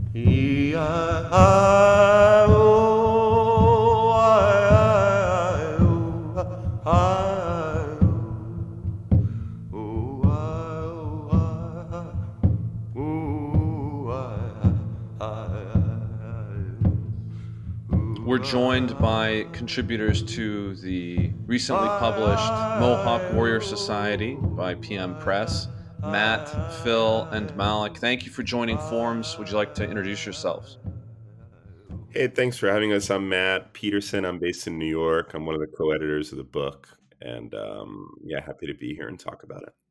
We're joined by contributors to the recently published Mohawk Warrior Society by PM Press, Matt, Phil, and Malik. Thank you for joining Forms. Would you like to introduce yourselves? Hey, thanks for having us. I'm Matt Peterson. I'm based in New York. I'm one of the co-editors of the book, and yeah, happy to be here and talk about it.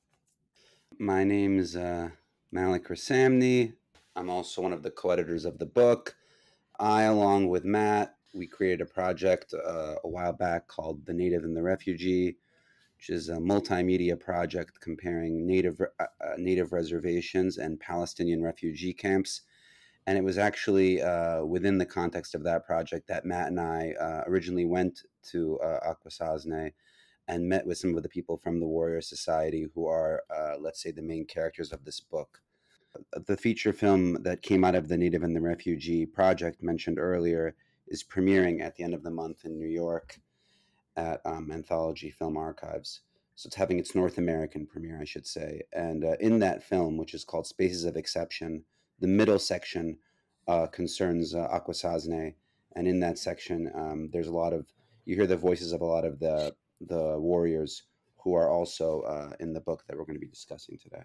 My name is Malik Rasamny. I'm also one of the co-editors of the book. I, along with Matt, we created a project a while back called The Native and the Refugee, which is a multimedia project comparing native reservations and Palestinian refugee camps. And it was actually within the context of that project that Matt and I originally went to Akwesasne and met with some of the people from the Warrior Society who are, let's say, the main characters of this book. The feature film that came out of the Native and the Refugee project mentioned earlier is premiering at the end of the month in New York at Anthology Film Archives. So it's having its North American premiere, I should say. And in that film, which is called Spaces of Exception, the middle section concerns Akwesasne. And in that section, there's a lot of, you hear the voices of a lot of the warriors who are also in the book that we're going to be discussing today.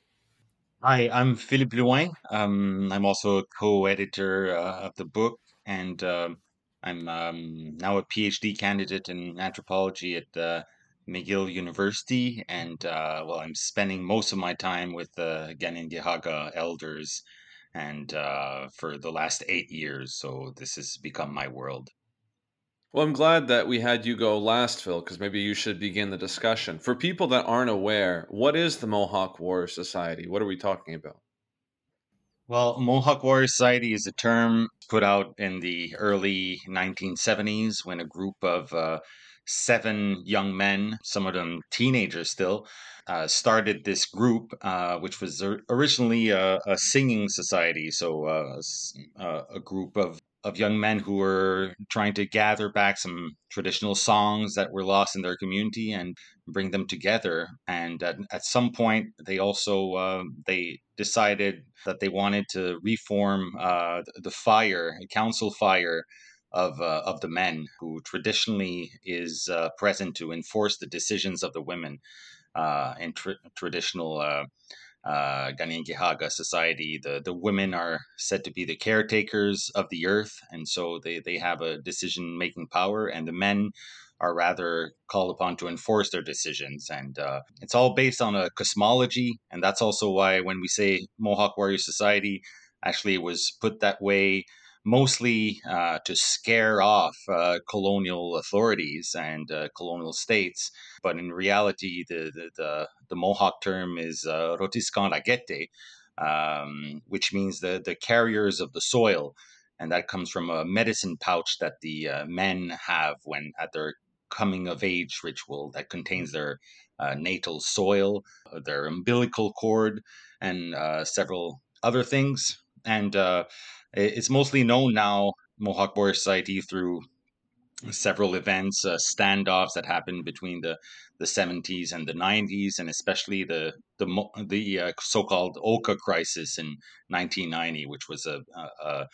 Hi, I'm Philippe Louin. I'm also a co-editor of the book, and I'm now a PhD candidate in anthropology at McGill University. And well, I'm spending most of my time with the Ganindihaga elders, and for the last 8 years. So this has become my world. Well, I'm glad that we had you go last, Phil, because maybe you should begin the discussion. For people that aren't aware, what is the Mohawk Warrior Society? What are we talking about? Well, Mohawk Warrior Society is a term put out in the early 1970s when a group of 7 young men, some of them teenagers still, started this group, which was originally a singing society. So a group of young men who were trying to gather back some traditional songs that were lost in their community and bring them together. And at some point, they also they decided that they wanted to reform the fire, a council fire of the men, who traditionally is present to enforce the decisions of the women in traditional Ganingihaga society. The women are said to be the caretakers of the earth, and so they have a decision making power, and the men are rather called upon to enforce their decisions. And it's all based on a cosmology, and that's also why when we say Mohawk Warrior Society, actually it was put that way mostly to scare off colonial authorities and colonial states. But in reality, the Mohawk term is Rotiskan Agete, which means the carriers of the soil. And that comes from a medicine pouch that the men have when at their coming of age ritual that contains their natal soil, their umbilical cord, and several other things. And it's mostly known now, Mohawk Warrior Society, through several events, standoffs that happened between the 70s and the 90s, and especially the so-called Oka crisis in 1990, which was a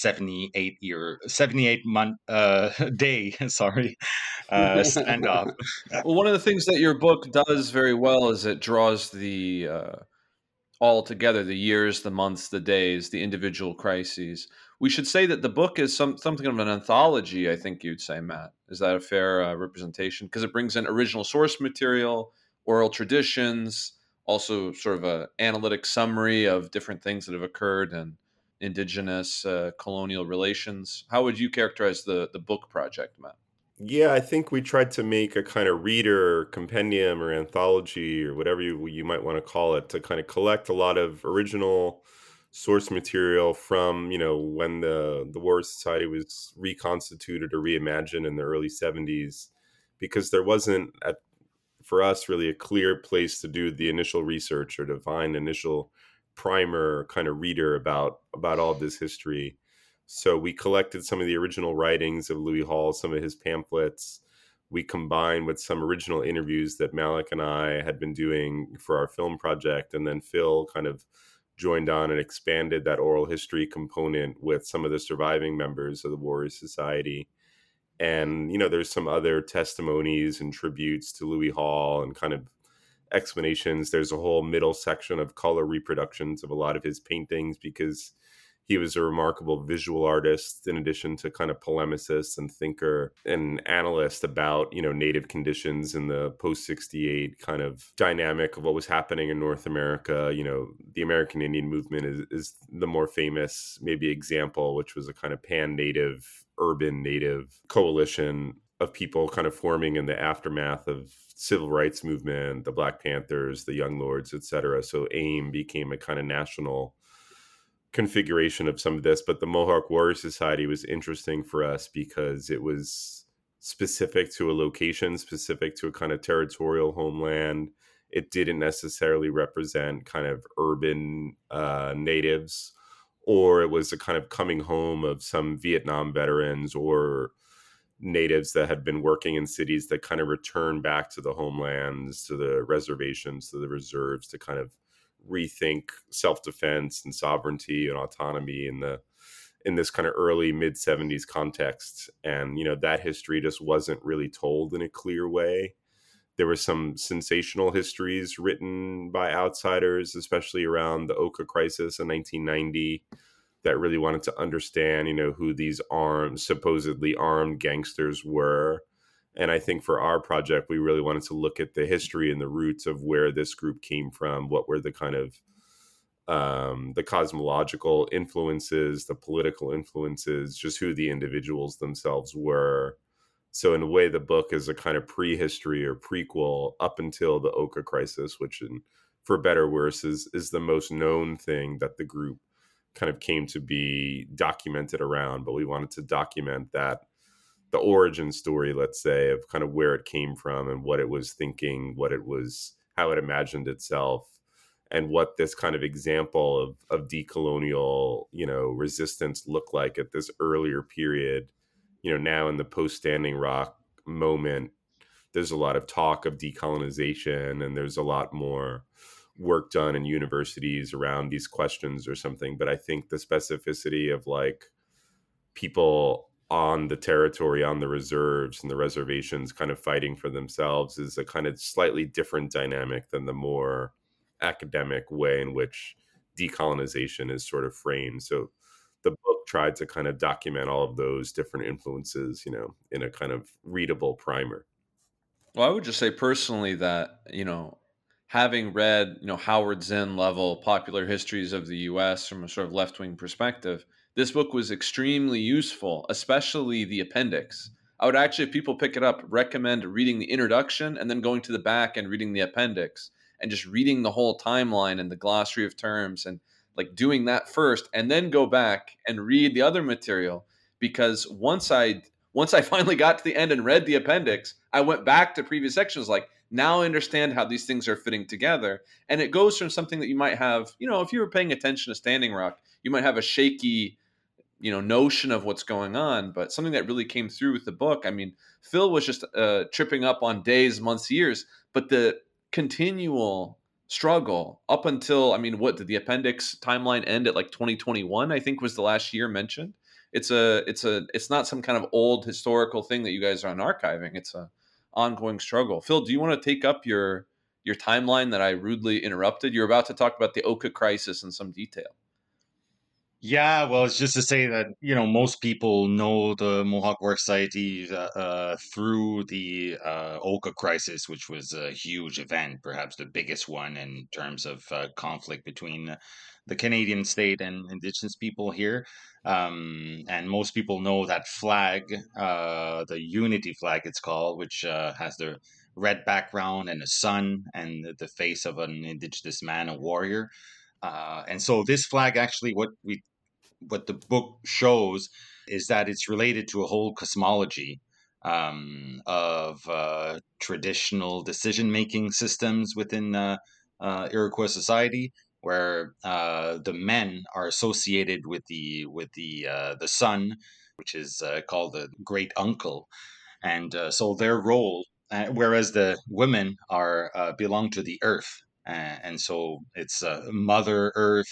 78 month day, sorry, standoff. Well, one of the things that your book does very well is it draws the all together, the years, the months, the days, the individual crises. We should say that the book is something of an anthology, I think you'd say, Matt. Is that a fair representation? Because it brings in original source material, oral traditions, also sort of a analytic summary of different things that have occurred in indigenous colonial relations. How would you characterize the book project, Matt? Yeah, I think we tried to make a kind of reader or compendium or anthology or whatever you might want to call it to kind of collect a lot of original source material from, when the Warrior Society was reconstituted or reimagined in the early 70s, because there wasn't, for us, really a clear place to do the initial research or to find initial primer kind of reader about all this history. So we collected some of the original writings of Louis Hall, some of his pamphlets. We combined with some original interviews that Malik and I had been doing for our film project, and then Phil kind of joined on and expanded that oral history component with some of the surviving members of the Warrior Society. And there's some other testimonies and tributes to Louis Hall and kind of explanations. There's a whole middle section of color reproductions of a lot of his paintings, because he was a remarkable visual artist, in addition to kind of polemicist and thinker and analyst about, native conditions in the post 68 kind of dynamic of what was happening in North America. The American Indian movement is the more famous maybe example, which was a kind of pan-native, urban native coalition of people kind of forming in the aftermath of civil rights movement, the Black Panthers, the Young Lords, etc. So AIM became a kind of national configuration of some of this. But the Mohawk Warrior Society was interesting for us because it was specific to a location, specific to a kind of territorial homeland. It didn't necessarily represent kind of urban natives, or it was a kind of coming home of some Vietnam veterans or natives that had been working in cities that kind of returned back to the homelands, to the reservations, to the reserves, to kind of rethink self-defense and sovereignty and autonomy in this kind of early mid 70s context. And that history just wasn't really told in a clear way. There were some sensational histories written by outsiders, especially around the Oka crisis in 1990, that really wanted to understand, who these supposedly armed gangsters were. And I think for our project, we really wanted to look at the history and the roots of where this group came from. What were the kind of the cosmological influences, the political influences, just who the individuals themselves were. So in a way, the book is a kind of prehistory or prequel up until the Oka crisis, which, for better or worse, is the most known thing that the group kind of came to be documented around. But we wanted to document that, the origin story, let's say, of kind of where it came from and what it was thinking, how it imagined itself, and what this kind of example of decolonial, resistance looked like at this earlier period. Now in the post Standing Rock moment, there's a lot of talk of decolonization, and there's a lot more work done in universities around these questions or something. But I think the specificity of like people on the territory, on the reserves and the reservations kind of fighting for themselves is a kind of slightly different dynamic than the more academic way in which decolonization is sort of framed. So the book tried to kind of document all of those different influences, in a kind of readable primer. Well, I would just say personally that, having read, Howard Zinn level popular histories of the US from a sort of left-wing perspective, this book was extremely useful, especially the appendix. I would actually, if people pick it up, recommend reading the introduction and then going to the back and reading the appendix and just reading the whole timeline and the glossary of terms, and like doing that first and then go back and read the other material. Because once I finally got to the end and read the appendix, I went back to previous sections like, now I understand how these things are fitting together. And it goes from something that you might have, if you were paying attention to Standing Rock, you might have a shaky, notion of what's going on. But something that really came through with the book, I mean, Phil was just tripping up on days, months, years, but the continual struggle up until, what did the appendix timeline end at, like 2021, I think was the last year mentioned. It's not some kind of old historical thing that you guys are archiving. It's a ongoing struggle. Phil, do you want to take up your timeline that I rudely interrupted? You're about to talk about the Oka crisis in some detail. Yeah, well, it's just to say that, most people know the Mohawk War Society through the Oka crisis, which was a huge event, perhaps the biggest one in terms of conflict between the Canadian state and Indigenous people here. And most people know that flag, the Unity flag it's called, which has the red background and a sun and the face of an Indigenous man, a warrior. And so this flag actually, what the book shows is that it's related to a whole cosmology of traditional decision-making systems within Iroquois society. where the men are associated with the sun, which is called the great uncle, and so their role, whereas the women are belong to the earth, and so it's Mother Earth.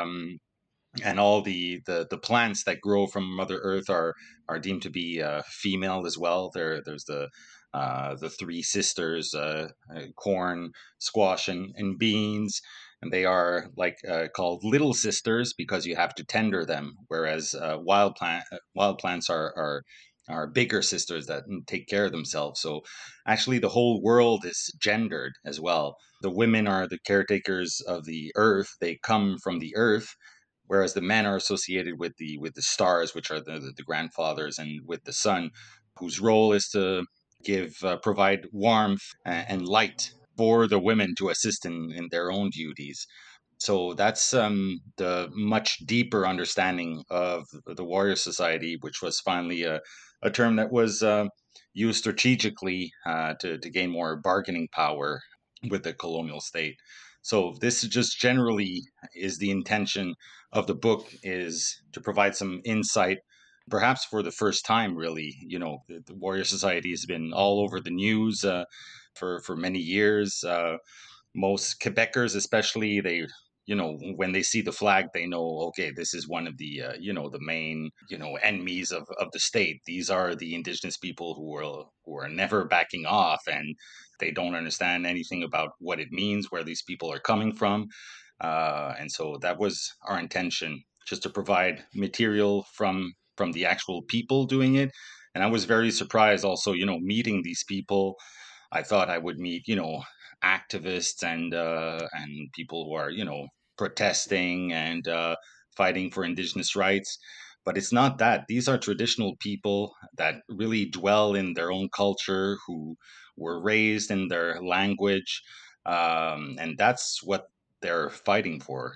And all the plants that grow from Mother Earth are deemed to be female as well. There's the three sisters, corn, squash, and beans, and they are like called little sisters because you have to tender them, whereas wild plants are bigger sisters that take care of themselves. So actually, the whole world is gendered as well. The women are the caretakers of the earth; they come from the earth, whereas the men are associated with the stars, which are the grandfathers, and with the sun, whose role is to provide warmth and light for the women to assist in their own duties. So that's the much deeper understanding of the warrior society, which was finally a term that was used strategically to gain more bargaining power with the colonial state. So this is just generally is the intention of the book, is to provide some insight, perhaps for the first time, really. The warrior society has been all over the news for many years. Most Quebecers, especially, they, when they see the flag, they know, okay, this is one of the main, enemies of the state. These are the indigenous people who are never backing off, and they don't understand anything about what it means, where these people are coming from. And so that was our intention, just to provide material from the actual people doing it. And I was very surprised also, meeting these people. I thought I would meet, activists and people who are, protesting and fighting for indigenous rights. But it's not that. These are traditional people that really dwell in their own culture, who were raised in their language, and that's what they're fighting for.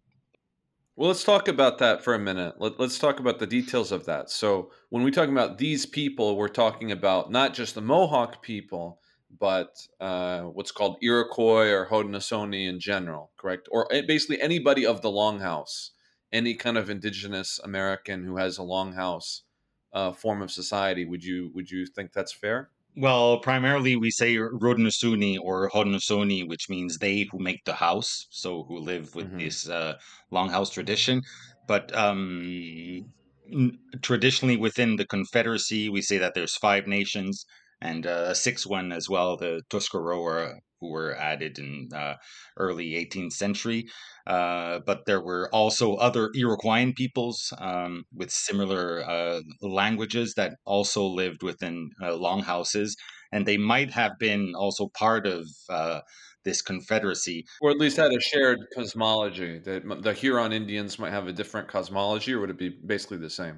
Well, let's talk about that for a minute. Let's talk about the details of that. So, when we talk about these people, we're talking about not just the Mohawk people, but what's called Iroquois or Haudenosaunee in general, correct? Or basically anybody of the Longhouse, any kind of indigenous American who has a Longhouse form of society. Would you think that's fair? Well, primarily we say Haudenosaunee or Haudenosaunee, which means they who make the house, so who live with Hmm. this longhouse tradition. But traditionally within the Confederacy, we say that there's 5 nations and a sixth one as well, the Tuscarora, who were added in early 18th century. But there were also other Iroquoian peoples with similar languages that also lived within longhouses, and they might have been also part of this confederacy. Or at least had a shared cosmology. The Huron Indians might have a different cosmology, or would it be basically the same?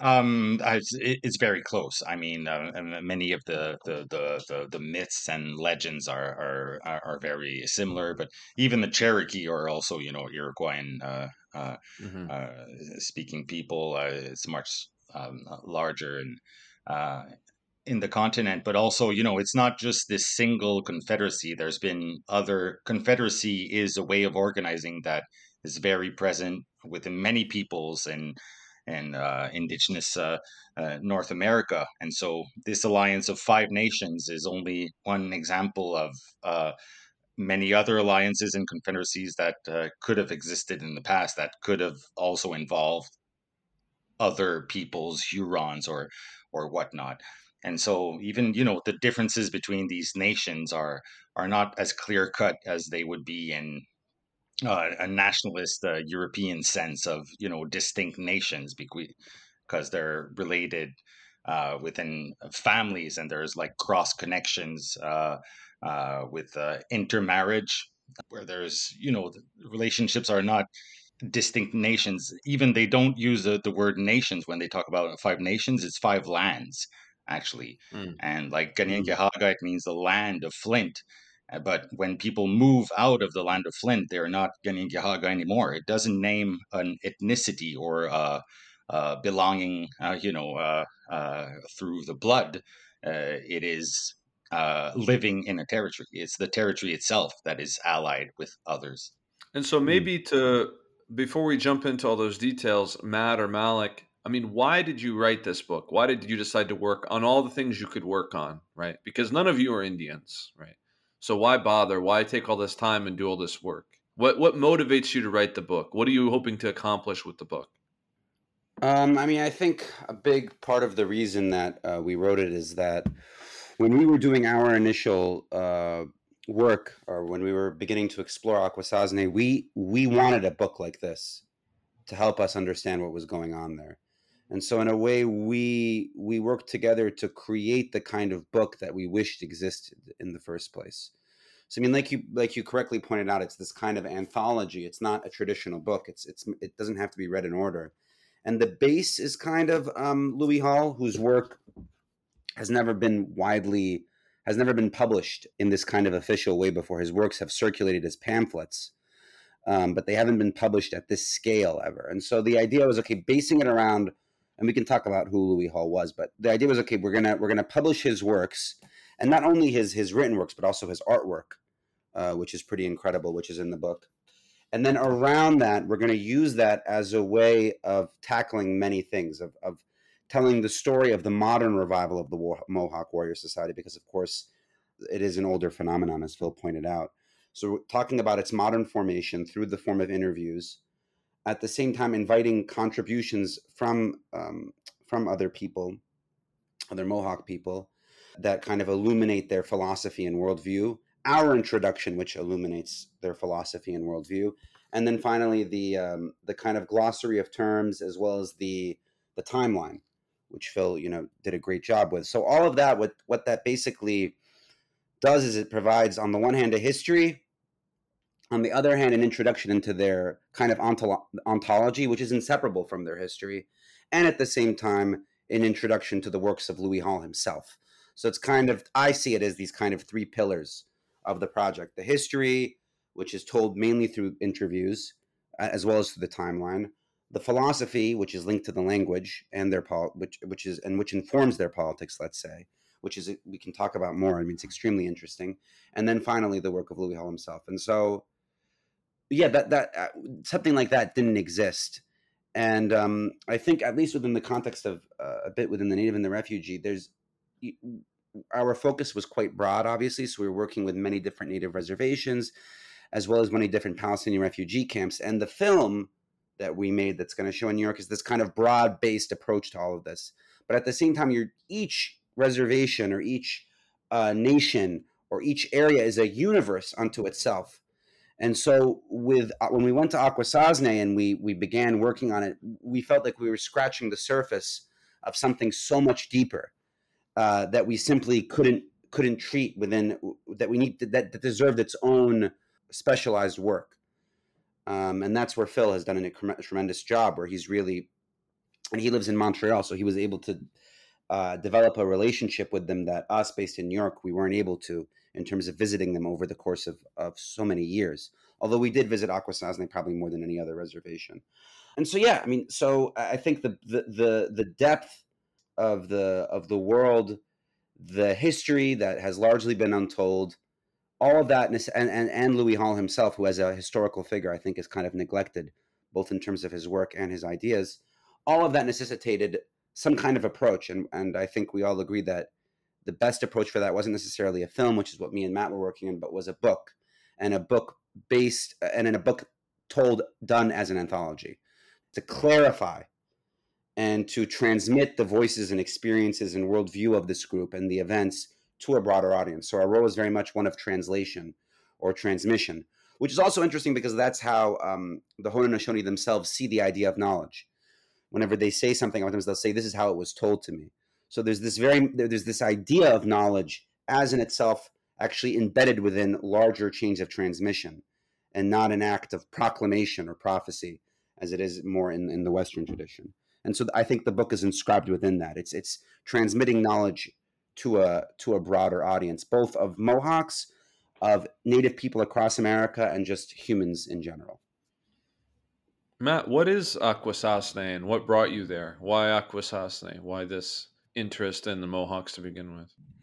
It's very close. I mean, and many of the myths and legends are very similar, but even the Cherokee are also, Iroquoian Hmm. speaking people. It's much larger and uh, in the continent, but also, it's not just this single confederacy. There's been other confederacy is a way of organizing that is very present within many peoples and indigenous North America. And so this alliance of 5 nations is only one example of many other alliances and confederacies that could have existed in the past, that could have also involved other peoples, Hurons or whatnot. And so even, the differences between these nations are not as clear cut as they would be in a nationalist European sense of, distinct nations, because they're related within families, and there's like cross connections with intermarriage, where there's, the relationships are not distinct nations. Even they don't use the word nations when they talk about 5 nations. It's 5 lands, actually. Mm. And like Kanien'kehá:ka, it means the land of flint. But when people move out of the land of flint, they're not Kanien'kehá:ka anymore. It doesn't name an ethnicity or belonging, through the blood. It is living in a territory. It's the territory itself that is allied with others. And so Mm. maybe before we jump into all those details, Matt or Malik, I mean, why did you write this book? Why did you decide to work on all the things you could work on, right? Because none of you are Indians, right? So why bother? Why take all this time and do all this work? What motivates you to write the book? What are you hoping to accomplish with the book? I mean, I think a big part of the reason that we wrote it is that when we were doing our initial work, or when we were beginning to explore Akwesasne, we wanted a book like this to help us understand what was going on there. And so, in a way, we worked together to create the kind of book that we wished existed in the first place. So, I mean, like you correctly pointed out, it's this kind of anthology. It's not a traditional book. It doesn't have to be read in order. And the base is kind of Louis Hall, whose work has never been widely has never been published in this kind of official way before. His works have circulated as pamphlets, but they haven't been published at this scale ever. And so the idea was, okay, basing it around, and we can talk about who Louis Hall was, but the idea was, okay, we're gonna publish his works, and not only his written works, but also his artwork, which is pretty incredible, which is in the book. And then around that, we're going to use that as a way of tackling many things, of telling the story of the modern revival of the Mohawk Warrior Society, because, of course, it is an older phenomenon, as Phil pointed out. So we're talking about its modern formation through the form of interviews, at the same time inviting contributions from other people, other Mohawk people, that kind of illuminate their philosophy and worldview. Our introduction, which illuminates their philosophy and worldview, and then finally the kind of glossary of terms, as well as the timeline, which Phil did a great job with. So all of that, what that basically does is it provides, on the one hand, a history, on the other hand, an introduction into their kind of ontology, which is inseparable from their history, and at the same time, an introduction to the works of Louis Hall himself. So it's kind of, I see it as these kind of three pillars of the project: the history, which is told mainly through interviews, as well as through the timeline; the philosophy, which is linked to the language and which informs their politics, let's say, which is, we can talk about more. I mean, it's extremely interesting. And then finally, the work of Louis Hall himself. And so, yeah, that something like that didn't exist. And I think, at least within the context of a bit within the Native and the Refugee, our focus was quite broad, obviously. So we were working with many different Native reservations, as well as many different Palestinian refugee camps. And the film that we made that's going to show in New York is this kind of broad-based approach to all of this. But at the same time, each reservation, or each nation, or each area is a universe unto itself. And so when we went to Akwesasne and we began working on it, we felt like we were scratching the surface of something so much deeper, that we simply couldn't treat within, that deserved its own specialized work. And that's where Phil has done a tremendous job, where he's really, and he lives in Montreal, so he was able to develop a relationship with them that us, based in New York, we weren't able to, in terms of visiting them over the course of so many years. Although we did visit Akwesasne probably more than any other reservation. And so, yeah, I mean, so I think the depth of the world, the history that has largely been untold, all of that, and Louis Hall himself, who as a historical figure, I think, is kind of neglected, both in terms of his work and his ideas, all of that necessitated some kind of approach. And I think we all agree that the best approach for that wasn't necessarily a film, which is what me and Matt were working on, but was a book, and a book done as an anthology, to clarify and to transmit the voices and experiences and worldview of this group and the events to a broader audience. So our role is very much one of translation or transmission, which is also interesting because that's how the Haudenosaunee themselves see the idea of knowledge. Whenever they say something about them, they'll say, "This is how it was told to me." So there's this idea of knowledge as in itself actually embedded within larger chains of transmission, and not an act of proclamation or prophecy, as it is more in the Western tradition. And so I think the book is inscribed within that. It's transmitting knowledge to a broader audience, both of Mohawks, of Native people across America, and just humans in general. Matt, what is Akwesasne and what brought you there? Why Akwesasne? Why this interest in the Mohawks to begin with?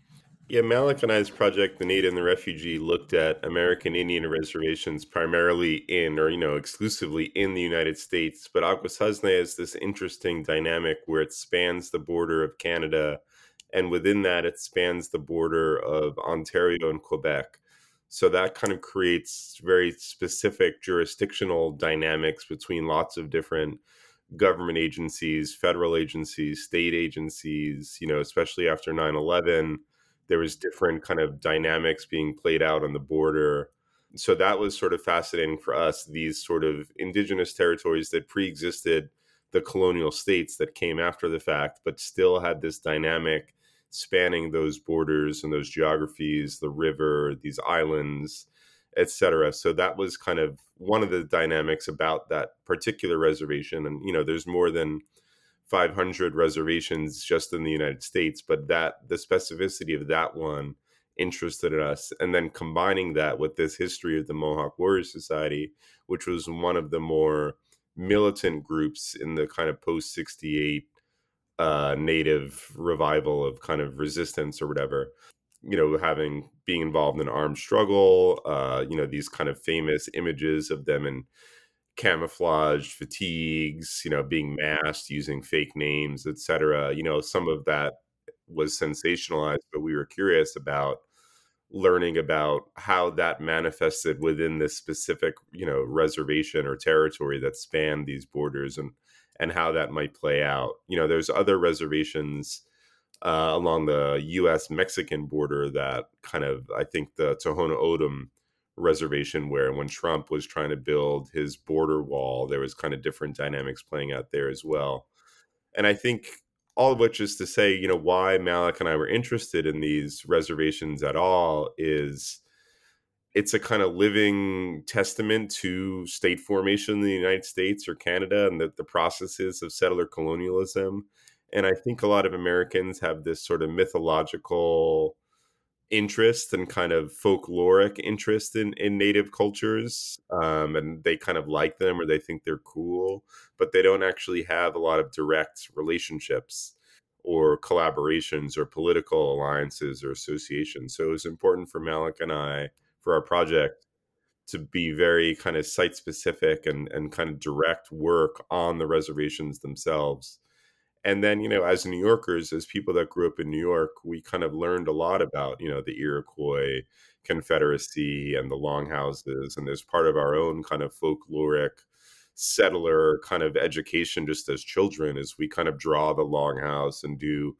Yeah, Malik and I's project, The Native and the Refugee, looked at American Indian reservations primarily in, or, exclusively in the United States. But Akwesasne has this interesting dynamic where it spans the border of Canada, and within that, it spans the border of Ontario and Quebec. So that kind of creates very specific jurisdictional dynamics between lots of different government agencies, federal agencies, state agencies, especially after 9/11, there was different kind of dynamics being played out on the border. So that was sort of fascinating for us, these sort of indigenous territories that pre-existed the colonial states that came after the fact, but still had this dynamic spanning those borders and those geographies, the river, these islands, etc. So that was kind of one of the dynamics about that particular reservation. And, there's more than 500 reservations just in the United States, but that the specificity of that one interested us. And then combining that with this history of the Mohawk Warrior Society, which was one of the more militant groups in the kind of post 68 native revival of kind of resistance or whatever, having being involved in armed struggle, these kind of famous images of them in camouflage fatigues, being masked, using fake names, etc. Some of that was sensationalized, but we were curious about learning about how that manifested within this specific, reservation or territory that spanned these borders, and how that might play out. There's other reservations along the U.S. Mexican border that kind of, I think the Tohono O'odham reservation, where when Trump was trying to build his border wall, there was kind of different dynamics playing out there as well. And I think all of which is to say, why Malik and I were interested in these reservations at all is it's a kind of living testament to state formation in the United States or Canada and the processes of settler colonialism. And I think a lot of Americans have this sort of mythological interest and kind of folkloric interest in native cultures, and they kind of like them or they think they're cool, but they don't actually have a lot of direct relationships or collaborations or political alliances or associations. So it was important for Malik and I, for our project, to be very kind of site specific and kind of direct work on the reservations themselves. And then, as New Yorkers, as people that grew up in New York, we kind of learned a lot about, the Iroquois Confederacy and the Longhouses. And as part of our own kind of folkloric settler kind of education, just as children, as we kind of draw the Longhouse and do,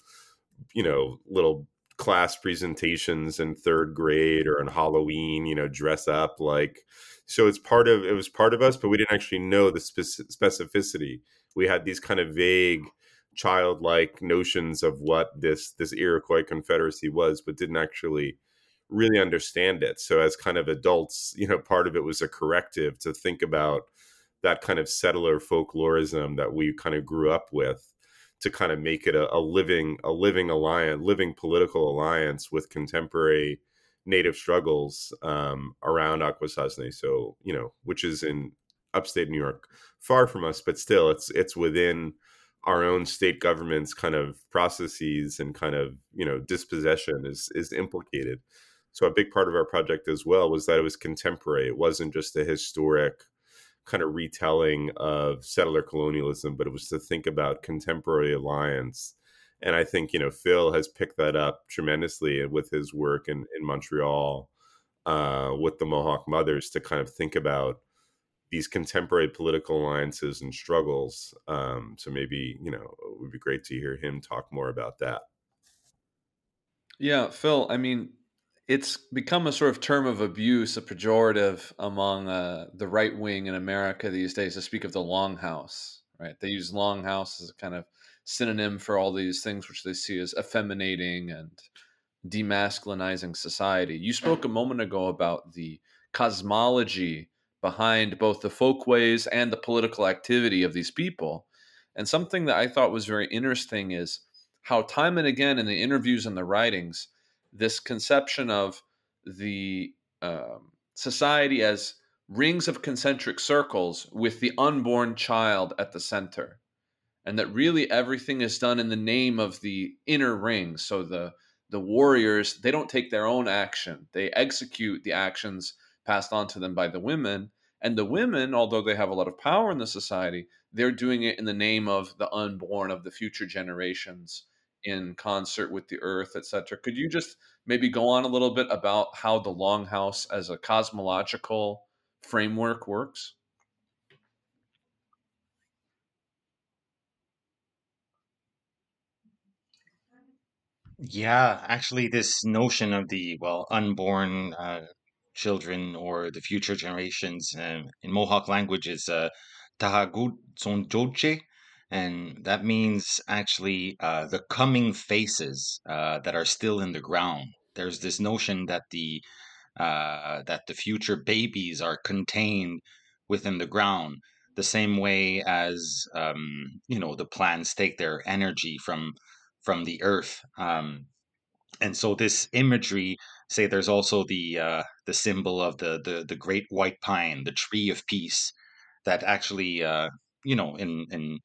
little class presentations in third grade or on Halloween, dress up like. So it was part of us, but we didn't actually know the specificity. We had these kind of vague childlike notions of what this Iroquois Confederacy was, but didn't actually really understand it. So as kind of adults, part of it was a corrective to think about that kind of settler folklorism that we kind of grew up with, to kind of make it a living alliance, living political alliance with contemporary native struggles around Akwesasne. So, which is in upstate New York, far from us, but still it's within our own state government's kind of processes, and kind of, dispossession is implicated. So a big part of our project as well was that it was contemporary. It wasn't just a historic kind of retelling of settler colonialism, but it was to think about contemporary alliance. And I think, Phil has picked that up tremendously with his work in Montreal with the Mohawk Mothers, to kind of think about these contemporary political alliances and struggles. So maybe, it would be great to hear him talk more about that. Yeah, Phil, I mean, it's become a sort of term of abuse, a pejorative among the right wing in America these days to speak of the longhouse, right? They use longhouse as a kind of synonym for all these things which they see as effeminating and demasculinizing society. You spoke a moment ago about the cosmology behind both the folkways and the political activity of these people. And something that I thought was very interesting is how, time and again in the interviews and the writings, this conception of the society as rings of concentric circles with the unborn child at the center, and that really everything is done in the name of the inner ring. So the the warriors, they don't take their own action. They execute the actions passed on to them by the women. And the women, although they have a lot of power in the society, they're doing it in the name of the unborn, of the future generations, in concert with the earth, etc. Could you just maybe go on a little bit about how the Longhouse as a cosmological framework works? Yeah, actually, this notion of the, well, unborn children or the future generations in Mohawk language is Tahagut Sonjoche, and that means actually the coming faces that are still in the ground. There's this notion that the future babies are contained within the ground, the same way as the plants take their energy from the earth. And so this imagery, say, there's also the symbol of the great white pine, the tree of peace, that actually in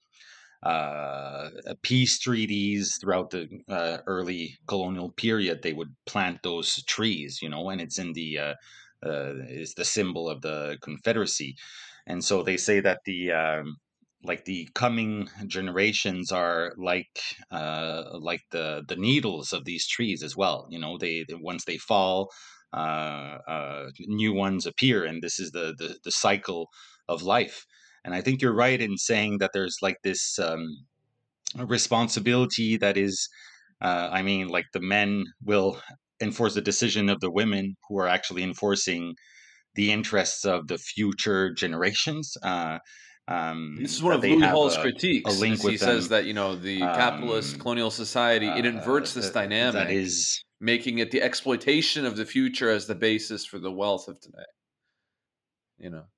peace treaties throughout the early colonial period, they would plant those trees, and it's in the is the symbol of the Confederacy. And so they say that the coming generations are like the needles of these trees as well. Once they fall, new ones appear, and this is the cycle of life. And I think you're right in saying that there's like this responsibility that is, like the men will enforce the decision of the women who are actually enforcing the interests of the future generations. This is one That of they Louis have Hall's a critiques, link is he with says them. that, the capitalist Um, colonial society, it inverts this that dynamic, is making it the exploitation of the future as the basis for the wealth of today. You know.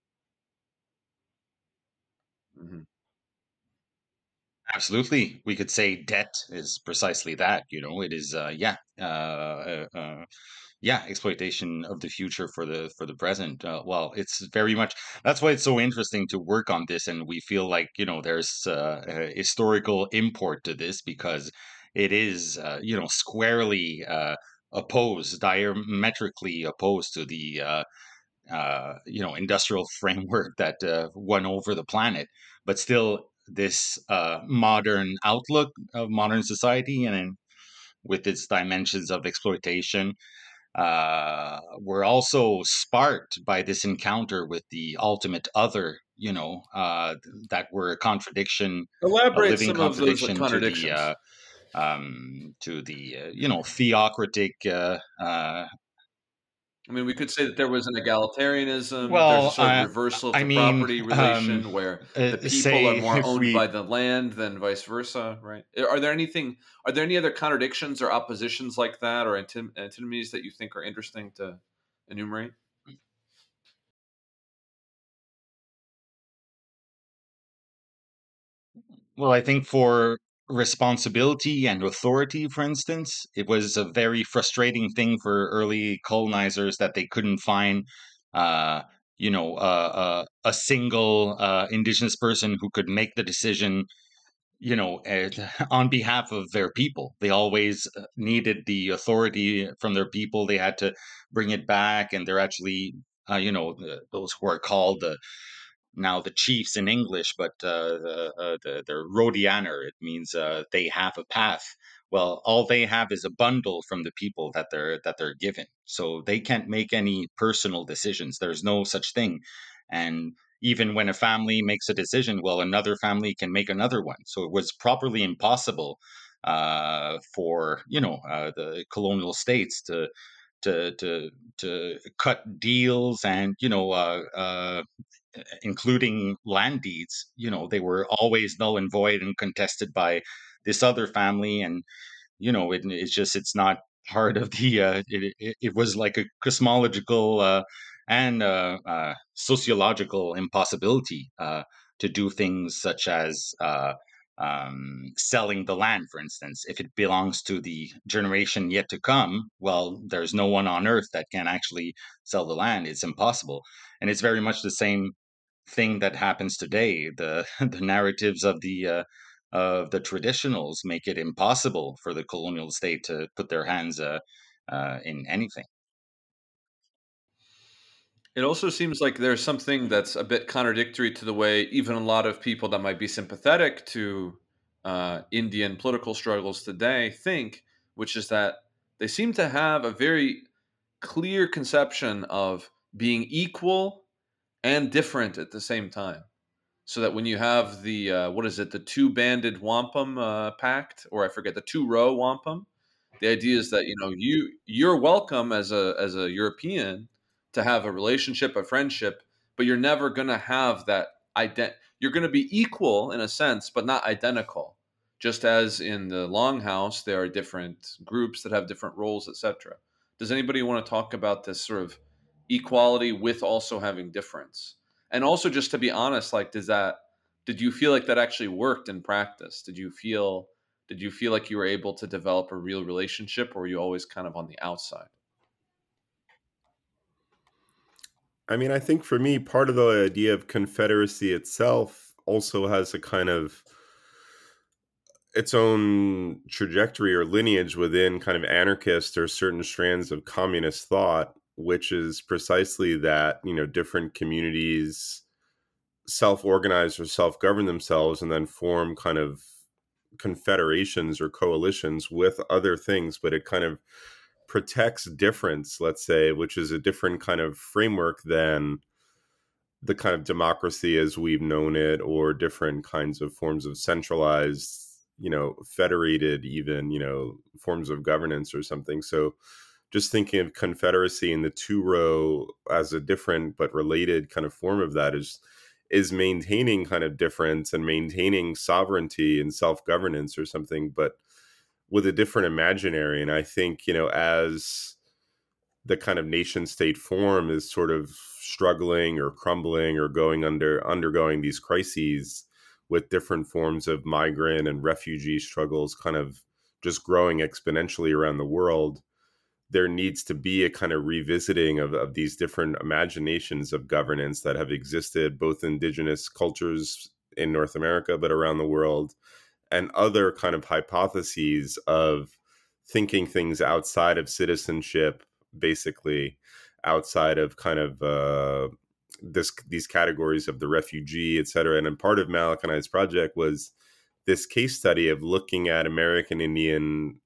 Mhm. Absolutely. We could say debt is precisely that. It is, exploitation of the future for the present. Well, it's very much that's why it's so interesting to work on this, and we feel like there's a historical import to this because it is squarely opposed, diametrically opposed to the industrial framework that won over the planet, but still this modern outlook of modern society and with its dimensions of exploitation were also sparked by this encounter with the ultimate other, that were a Elaborate living some of those contradiction contradictions. to the theocratic I mean, we could say that there was an egalitarianism. There's a well, sort of reversal of I the mean, property relation where the people are say more if owned we by the land than vice versa, right? Are there any other contradictions or oppositions like that, or antinomies that you think are interesting to enumerate? Well, I think for responsibility and authority, for instance, it was a very frustrating thing for early colonizers that they couldn't find, uh, a single indigenous person who could make the decision, on behalf of their people. They always needed the authority from their people. They had to bring it back, and they're actually, those who are called now the chiefs in English, but the Rodianer. It means they have a path. Well, all they have is a bundle from the people that they're given, so they can't make any personal decisions. There's no such thing, and even when a family makes a decision, well, another family can make another one. So it was properly impossible for the colonial states to cut deals and including land deeds. They were always null and void and contested by this other family, and it's not part of the. It was like a cosmological and sociological impossibility to do things such as. Selling the land, for instance, if it belongs to the generation yet to come, well, there's no one on earth that can actually sell the land. It's impossible. And it's very much the same thing that happens today. The the narratives of of the traditionals make it impossible for the colonial state to put their hands in anything. It also seems like there's something that's a bit contradictory to the way even a lot of people that might be sympathetic to Indian political struggles today think, which is that they seem to have a very clear conception of being equal and different at the same time. So that when you have the what is it, the two-banded wampum pact, or I forget, the two-row wampum, the idea is that you're welcome as a European to have a relationship, a friendship, but you're never going to have that You're going to be equal in a sense, but not identical. Just as in the Longhouse, there are different groups that have different roles, etc. Does anybody want to talk about this sort of equality with also having difference? And also, just to be honest, like, did you feel like that actually worked in practice? Did you feel like you were able to develop a real relationship, or were you always kind of on the outside? I mean, I think for me, part of the idea of confederacy itself also has a kind of its own trajectory or lineage within kind of anarchist or certain strands of communist thought, which is precisely that, different communities self-organize or self-govern themselves and then form kind of confederations or coalitions with other things, but it kind of protects difference, let's say, which is a different kind of framework than the kind of democracy as we've known it, or different kinds of forms of centralized, federated, even, forms of governance or something. So just thinking of confederacy and the two row as a different but related kind of form of that is maintaining kind of difference and maintaining sovereignty and self-governance or something, but with a different imaginary. And I think, as the kind of nation state form is sort of struggling or crumbling or undergoing these crises with different forms of migrant and refugee struggles kind of just growing exponentially around the world, there needs to be a kind of revisiting of these different imaginations of governance that have existed, both indigenous cultures in North America, but around the world, and other kind of hypotheses of thinking things outside of citizenship, basically outside of kind of these categories of the refugee, et cetera. And then part of Malik and I's project was this case study of looking at American Indian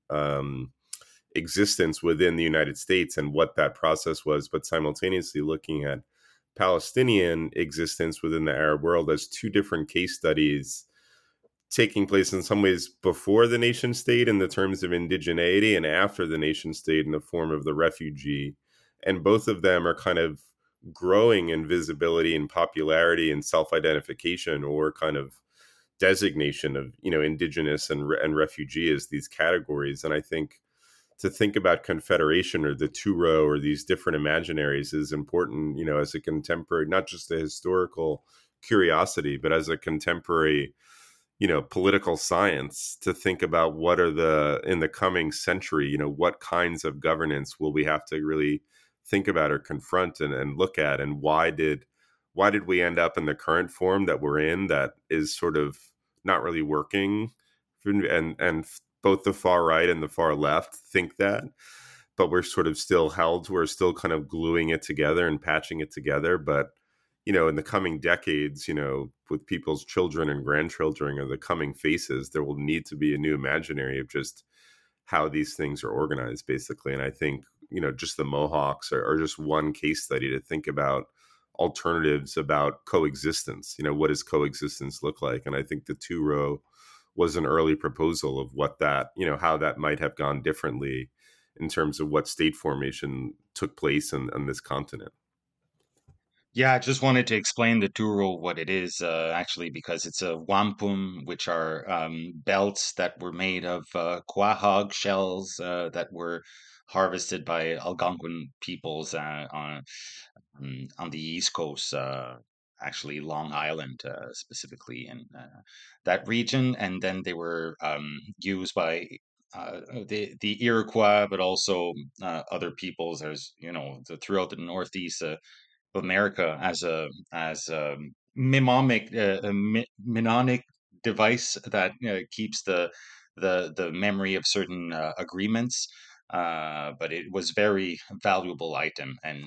existence within the United States and what that process was, but simultaneously looking at Palestinian existence within the Arab world as two different case studies taking place in some ways before the nation state in the terms of indigeneity, and after the nation state in the form of the refugee. And both of them are kind of growing in visibility and popularity and self-identification, or kind of designation of, indigenous and refugee as these categories. And I think to think about confederation or the two row or these different imaginaries is important, as a contemporary, not just a historical curiosity, but as a contemporary, political science, to think about what are in the coming century, what kinds of governance will we have to really think about or confront and look at, and why did we end up in the current form that we're in, that is sort of not really working, and both the far right and the far left think that, but we're sort of we're still kind of gluing it together and patching it together. But in the coming decades, with people's children and grandchildren or the coming faces, there will need to be a new imaginary of just how these things are organized, basically. And I think, just the Mohawks are just one case study to think about alternatives about coexistence. What does coexistence look like? And I think the two row was an early proposal of what that, how that might have gone differently in terms of what state formation took place on this continent. Yeah, I just wanted to explain the Turo, what it is, actually, because it's a wampum, which are belts that were made of quahog shells that were harvested by Algonquin peoples on the East Coast, actually Long Island, specifically in that region. And then they were used by the Iroquois, but also other peoples. There's, throughout the Northeast of America as a mnemonic device that keeps the memory of certain agreements. But it was very valuable item, and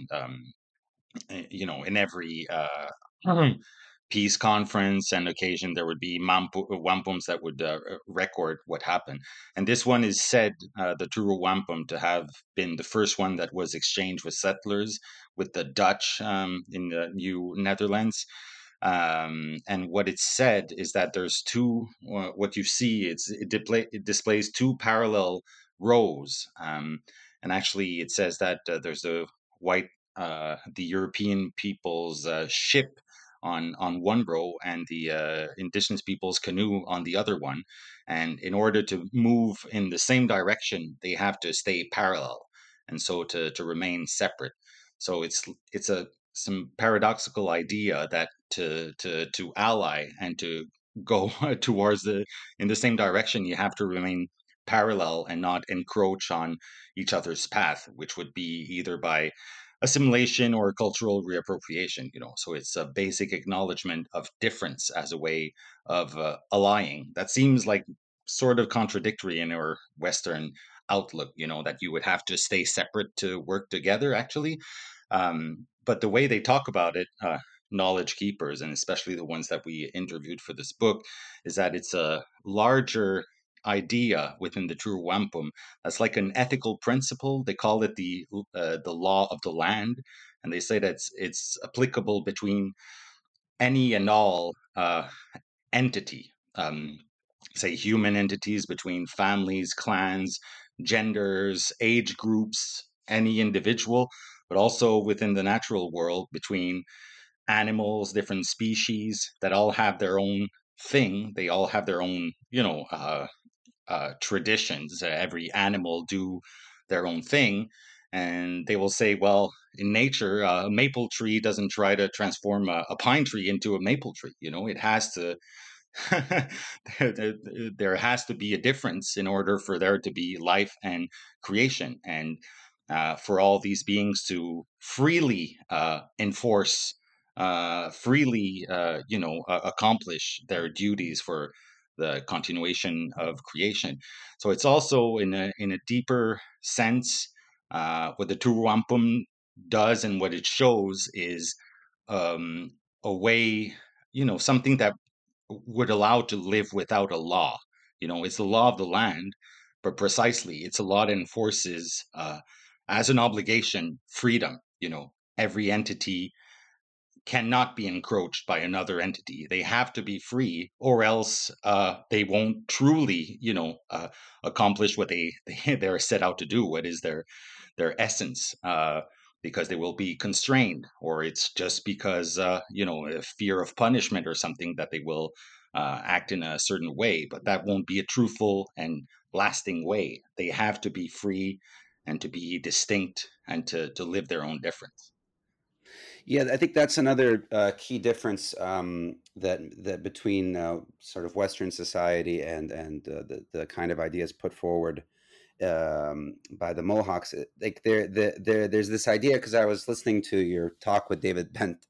in every peace conference and occasion, there would be wampums that would record what happened. And this one is said, the Truro wampum, to have been the first one that was exchanged with settlers, with the Dutch in the New Netherlands. And what it's said is that there's two, what you see, it displays two parallel rows. And actually, it says that there's the European people's ship on one row, and the indigenous people's canoe on the other one. And in order to move in the same direction, they have to stay parallel, and so to remain separate. So it's some paradoxical idea that to ally and to go towards in the same direction, you have to remain parallel and not encroach on each other's path, which would be either by assimilation or cultural reappropriation. So it's a basic acknowledgement of difference as a way of allying. That seems like sort of contradictory in our Western outlook, that you would have to stay separate to work together, actually. But the way they talk about it, knowledge keepers, and especially the ones that we interviewed for this book, is that it's a larger idea within the True Wampum. That's like an ethical principle. They call it the law of the land, and they say that it's applicable between any and all entity. Say human entities, between families, clans, genders, age groups, any individual, but also within the natural world, between animals, different species that all have their own thing. They all have their own, traditions. Every animal do their own thing, and they will say, well, in nature, a maple tree doesn't try to transform a pine tree into a maple tree. It has to. There has to be a difference in order for there to be life and creation, and for all these beings to freely enforce, freely, accomplish their duties for the continuation of creation. So it's also in a deeper sense, what the Turuwampum does and what it shows is a way, something that would allow to live without a law. It's the law of the land, but precisely it's a law that enforces as an obligation freedom. Every entity cannot be encroached by another entity. They have to be free, or else they won't truly, accomplish what they're set out to do. What is their essence? Because they will be constrained, or it's just because a fear of punishment or something that they will act in a certain way. But that won't be a truthful and lasting way. They have to be free and to be distinct and to live their own difference. Yeah, I think that's another key difference that between sort of Western society and the kind of ideas put forward by the Mohawks. Like there's this idea, because I was listening to your talk with David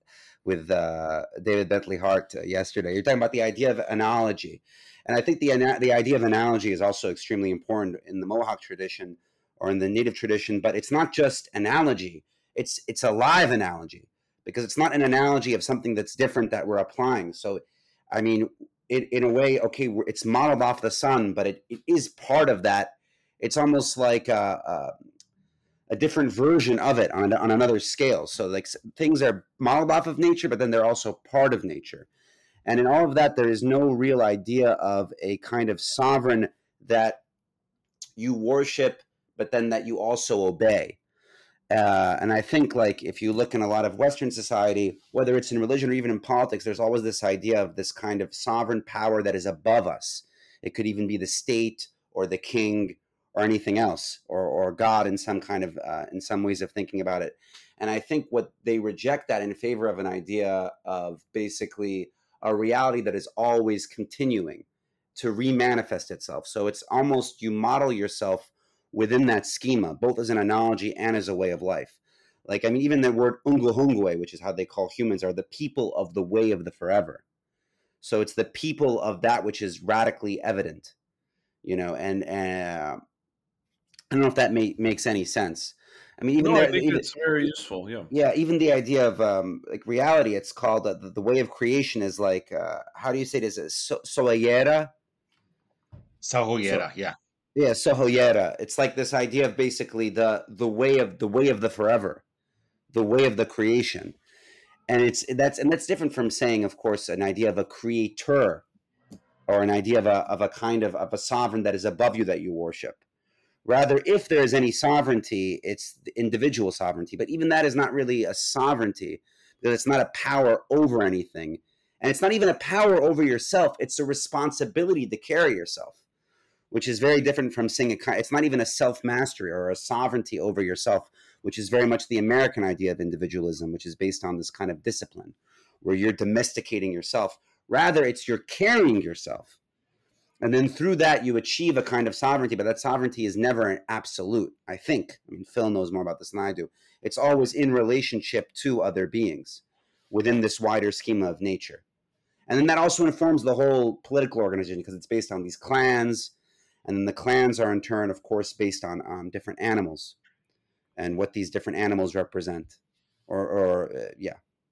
Bentley Hart yesterday. You're talking about the idea of analogy, and I think the idea of analogy is also extremely important in the Mohawk tradition or in the Native tradition. But it's not just analogy; it's a live analogy, because it's not an analogy of something that's different that we're applying. So, I mean, in a way, okay, it's modeled off the sun, but it is part of that. It's almost like a different version of it on another scale. So like things are modeled off of nature, but then they're also part of nature. And in all of that, there is no real idea of a kind of sovereign that you worship, but then that you also obey. And I think, like, if you look in a lot of Western society, whether it's in religion or even in politics, there's always this idea of this kind of sovereign power that is above us. It could even be the state or the king or anything else, or God in some kind of, in some ways of thinking about it. And I think what they reject that in favor of an idea of basically a reality that is always continuing to remanifest itself. So it's almost, you model yourself within that schema, both as an analogy and as a way of life. Like, I mean, even the word Unguhungwe, which is how they call humans, are the people of the way of the forever. So it's the people of that which is radically evident, and I don't know if that makes any sense. I mean, even No, I there, think even it's very useful. Yeah. yeah, even the idea of like reality, it's called the way of creation is like how do you say this? Solayera. So Sahoyera, yeah. yeah, Sohoyera. It's like this idea of basically the way of the forever, the way of the creation, and that's different from saying, of course, an idea of a creator or an idea of a kind of a sovereign that is above you that you worship. Rather, if there is any sovereignty, it's the individual sovereignty. But even that is not really a sovereignty because it's not a power over anything. And it's not even a power over yourself. It's a responsibility to carry yourself, which is very different from saying it's not even a self mastery or a sovereignty over yourself, which is very much the American idea of individualism, which is based on this kind of discipline where you're domesticating yourself. Rather, it's you're carrying yourself. And then through that, you achieve a kind of sovereignty, but that sovereignty is never an absolute, I think. I mean, Phil knows more about this than I do. It's always in relationship to other beings within this wider schema of nature. And then that also informs the whole political organization because it's based on these clans. And then the clans are in turn, of course, based on different animals and what these different animals represent. Yeah.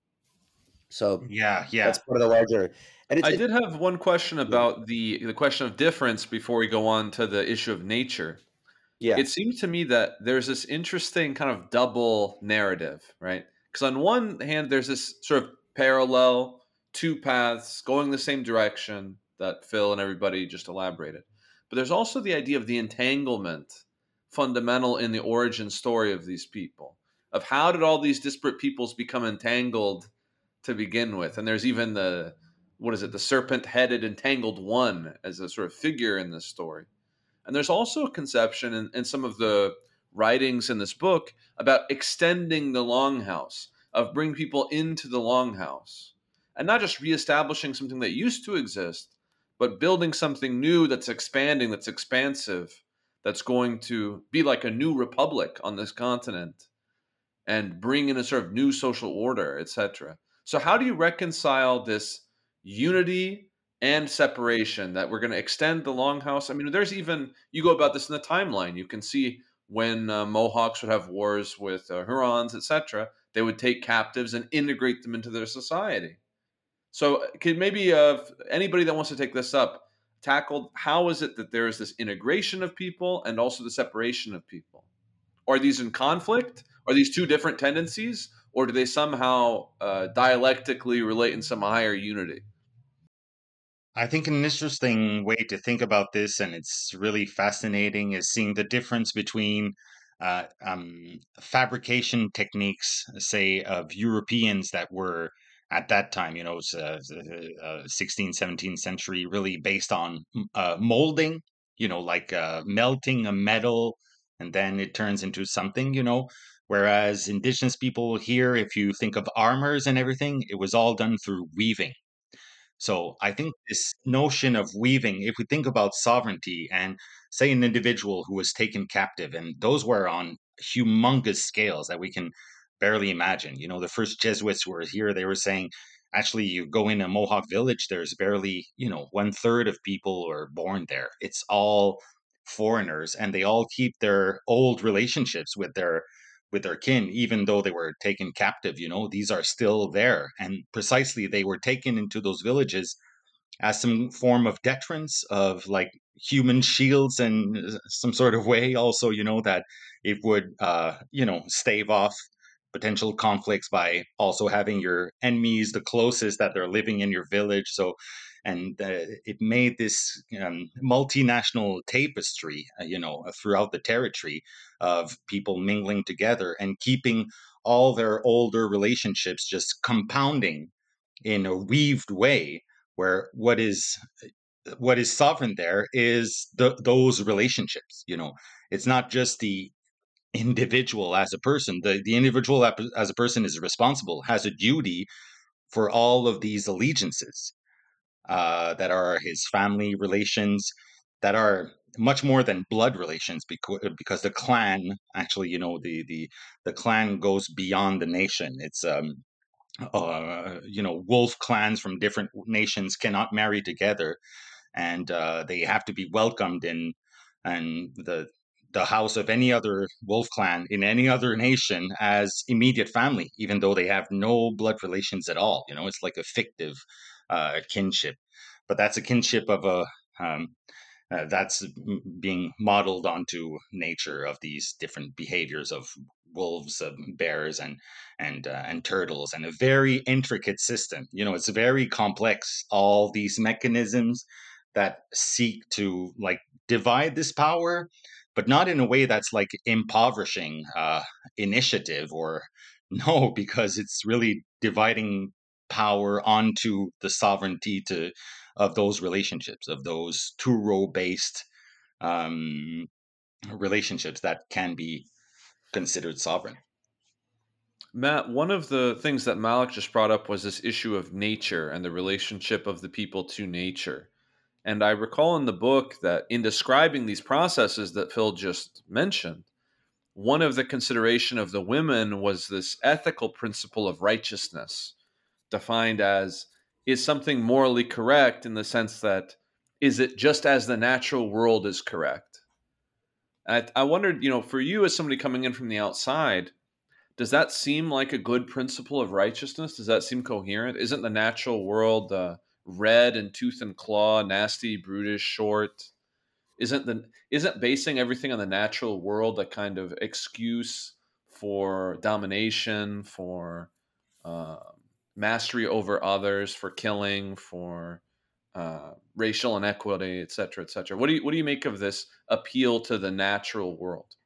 So Yeah, that's yeah. part of the larger. And I did have one question yeah. about the question of difference before we go on to the issue of nature. Yeah. It seems to me that there's this interesting kind of double narrative, right? Because on one hand, there's this sort of parallel, two paths going the same direction that Phil and everybody just elaborated. But there's also the idea of the entanglement fundamental in the origin story of these people, of how did all these disparate peoples become entangled to begin with. And there's even what is it, the serpent-headed entangled one as a sort of figure in this story. And there's also a conception in some of the writings in this book about extending the longhouse, of bringing people into the longhouse, and not just reestablishing something that used to exist, but building something new that's expanding, that's expansive, that's going to be like a new republic on this continent and bring in a sort of new social order, etc. So, how do you reconcile this unity and separation that we're going to extend the longhouse? I mean, there's even, you go about this in the timeline, you can see when Mohawks would have wars with Hurons, etc., they would take captives and integrate them into their society. So, could maybe anybody that wants to take this up tackle how is it that there is this integration of people and also the separation of people? Are these in conflict? Are these two different tendencies? Or do they somehow dialectically relate in some higher unity? I think an interesting way to think about this, and it's really fascinating, is seeing the difference between fabrication techniques, say, of Europeans that were at that time, 16th, 17th century, really based on molding, like melting a metal and then it turns into something, Whereas indigenous people here, if you think of armors and everything, it was all done through weaving. So I think this notion of weaving, if we think about sovereignty and say an individual who was taken captive, and those were on humongous scales that we can barely imagine. The first Jesuits were here, they were saying, actually, you go in a Mohawk village, there's barely, 1/3 of people are born there. It's all foreigners, and they all keep their old relationships with their kin, even though they were taken captive. These are still there, and precisely they were taken into those villages as some form of deterrence, of like human shields, and some sort of way also, that it would stave off potential conflicts by also having your enemies the closest that they're living in your village. So and it made this multinational tapestry throughout the territory of people mingling together and keeping all their older relationships just compounding in a weaved way, where what is sovereign there is those relationships. It's not just the individual as a person. The individual as a person is responsible, has a duty for all of these allegiances that are his family relations, that are much more than blood relations, because the clan actually, the clan goes beyond the nation. It's wolf clans from different nations cannot marry together, and they have to be welcomed in and the house of any other wolf clan in any other nation as immediate family, even though they have no blood relations at all. It's like a fictive kinship, but that's a kinship of a that's being modeled onto nature of these different behaviors of wolves, bears, and turtles, and a very intricate system. It's very complex. All these mechanisms that seek to like divide this power, but not in a way that's like impoverishing initiative or no, because it's really dividing power onto the sovereignty of those relationships, of those two row based um, relationships that can be considered sovereign. Matt, one of the things that Malik just brought up was this issue of nature and the relationship of the people to nature. And I recall in the book that in describing these processes that Phil just mentioned, one of the consideration of the women was this ethical principle of righteousness, defined as is something morally correct in the sense that is it just as the natural world is correct? I wondered, for you as somebody coming in from the outside, does that seem like a good principle of righteousness? Does that seem coherent? Isn't the natural world red and tooth and claw, nasty, brutish, short? Isn't basing everything on the natural world a kind of excuse for domination, for uh, mastery over others, for killing, for racial inequity, et cetera, et cetera? What do you make of this appeal to the natural world?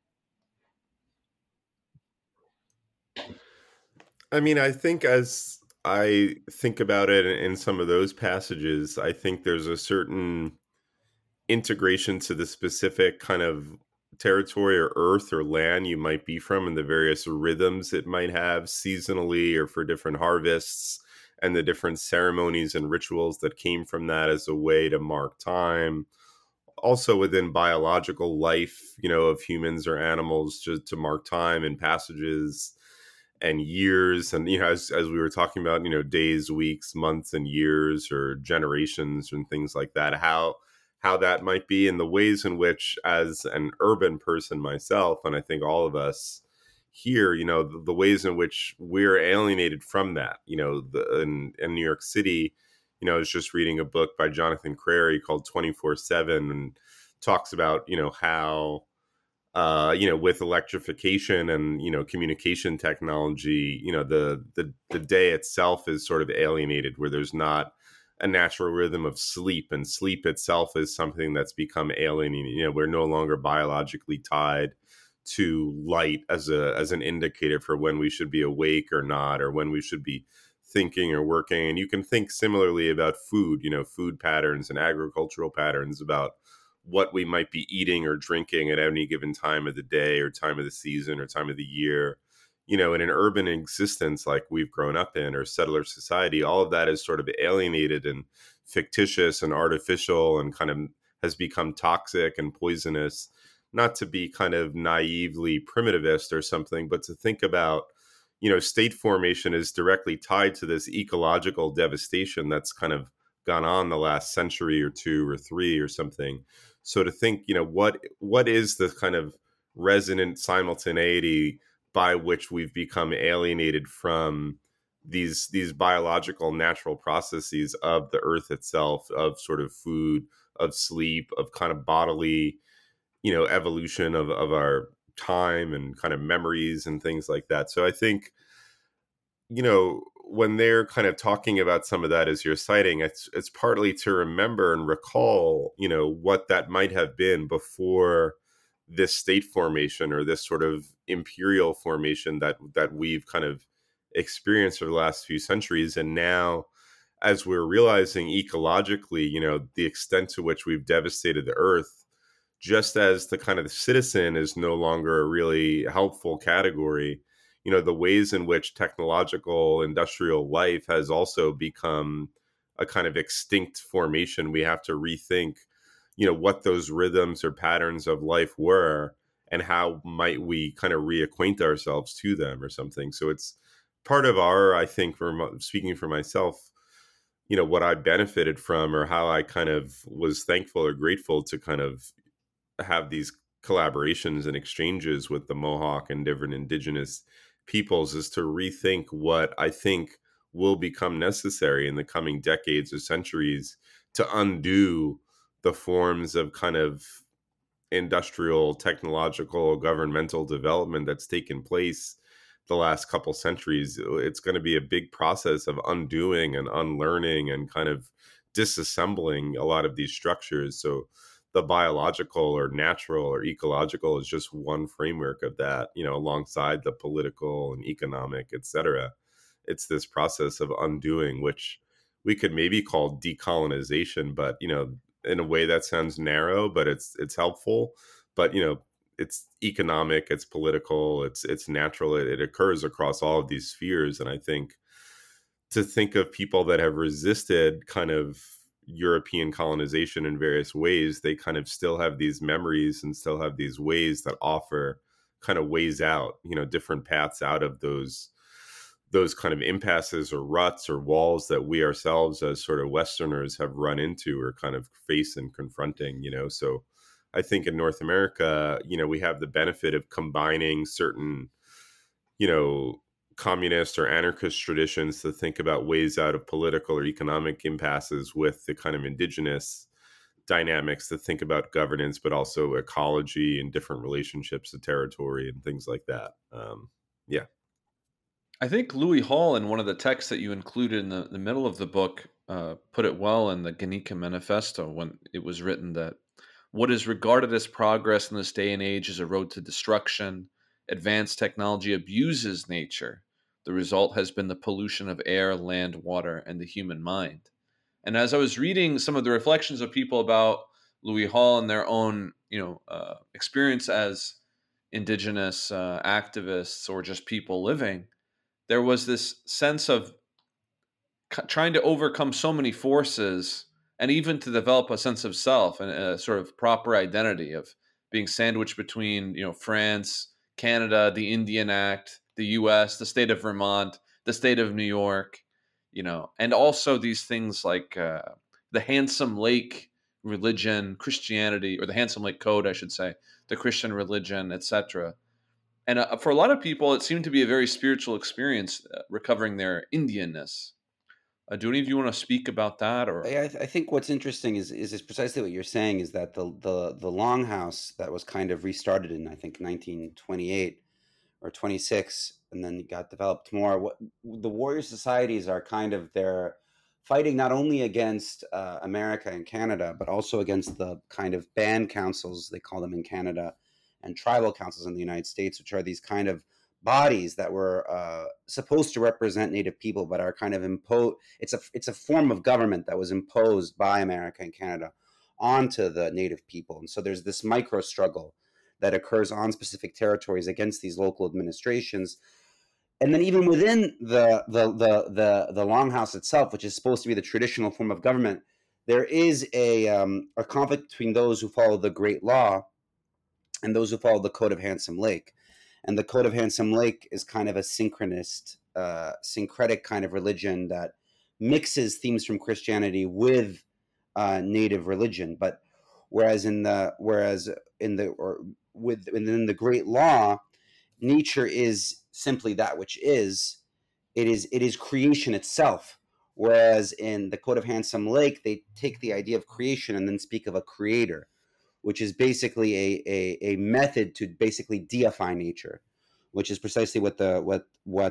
I mean, I think as I think about it in some of those passages, I think there's a certain integration to the specific kind of territory or earth or land you might be from and the various rhythms it might have seasonally or for different harvests and the different ceremonies and rituals that came from that as a way to mark time. Also within biological life, of humans or animals, just to mark time and passages and years. And, as we were talking about, days, weeks, months, and years or generations and things like that, how that might be, and the ways in which, as an urban person myself, and I think all of us here, the ways in which we're alienated from that, in New York City, I was just reading a book by Jonathan Crary called 24/7, and talks about, how, with electrification and, communication technology, the day itself is sort of alienated, where there's not a natural rhythm of sleep, and sleep itself is something that's become alienated. We're no longer biologically tied to light as an indicator for when we should be awake or not, or when we should be thinking or working. And you can think similarly about food, food patterns and agricultural patterns, about what we might be eating or drinking at any given time of the day or time of the season or time of the year. In an urban existence like we've grown up in, or settler society, all of that is sort of alienated and fictitious and artificial and kind of has become toxic and poisonous. Not to be kind of naively primitivist or something, but to think about, state formation is directly tied to this ecological devastation that's kind of gone on the last century or two or three or something. So to think, what is the kind of resonant simultaneity by which we've become alienated from these biological natural processes of the earth itself, of sort of food, of sleep, of kind of bodily, evolution of our time and kind of memories and things like that. So I think, when they're kind of talking about some of that as you're citing, it's partly to remember and recall, what that might have been before this state formation or this sort of imperial formation that we've kind of experienced over the last few centuries. And now, as we're realizing ecologically, the extent to which we've devastated the earth, just as the kind of citizen is no longer a really helpful category, the ways in which technological industrial life has also become a kind of extinct formation. We have to rethink, what those rhythms or patterns of life were and how might we kind of reacquaint ourselves to them or something. So it's part of our, I think, speaking for myself, what I benefited from, or how I kind of was thankful or grateful to kind of have these collaborations and exchanges with the Mohawk and different indigenous peoples, is to rethink what I think will become necessary in the coming decades or centuries to undo the forms of kind of industrial, technological, governmental development that's taken place the last couple centuries. It's going to be a big process of undoing and unlearning and kind of disassembling a lot of these structures. So the biological or natural or ecological is just one framework of that, alongside the political and economic, etc. It's this process of undoing, which we could maybe call decolonization, but in a way that sounds narrow, but it's helpful. But it's economic, it's political, it's natural. It occurs across all of these spheres, and I think to think of people that have resisted kind of European colonization in various ways, they kind of still have these memories and still have these ways that offer kind of ways out, different paths out of those kind of impasses or ruts or walls that we ourselves as sort of Westerners have run into or kind of face and confronting, So I think in North America, we have the benefit of combining certain, communist or anarchist traditions to think about ways out of political or economic impasses with the kind of indigenous dynamics to think about governance, but also ecology and different relationships to territory and things like that. Yeah. I think Louis Hall, in one of the texts that you included in the middle of the book, put it well in the Guernica Manifesto when it was written that what is regarded as progress in this day and age is a road to destruction. Advanced technology abuses nature. The result has been the pollution of air, land, water, and the human mind. And as I was reading some of the reflections of people about Louis Hall and their own, experience as indigenous activists or just people living, there was this sense of trying to overcome so many forces and even to develop a sense of self and a sort of proper identity of being sandwiched between, France, Canada, the Indian Act, the US, the state of Vermont, the state of New York, and also these things like the Handsome Lake religion, Christianity, or the Handsome Lake Code, I should say, the Christian religion, etc. And for a lot of people, it seemed to be a very spiritual experience recovering their Indianness. Do any of you want to speak about that? Or I think what's interesting is precisely what you're saying, is that the longhouse that was kind of restarted in, I think, 1928 or 26, and then got developed more. What the warrior societies are kind of, they're fighting not only against America and Canada, but also against the kind of band councils, they call them in Canada, and tribal councils in the United States, which are these kind of bodies that were supposed to represent Native people, but are kind of imposed. It's a form of government that was imposed by America and Canada onto the Native people, and so there's this micro struggle that occurs on specific territories against these local administrations. And then even within the longhouse itself, which is supposed to be the traditional form of government, there is a conflict between those who follow the Great Law and those who follow the Code of Handsome Lake. And the Code of Handsome Lake is kind of a syncretic kind of religion that mixes themes from Christianity with native religion. But within the Great Law, nature is simply that which is. It is creation itself. Whereas in the Code of Handsome Lake, they take the idea of creation and then speak of a creator, which is basically a method to basically deify nature, which is precisely what the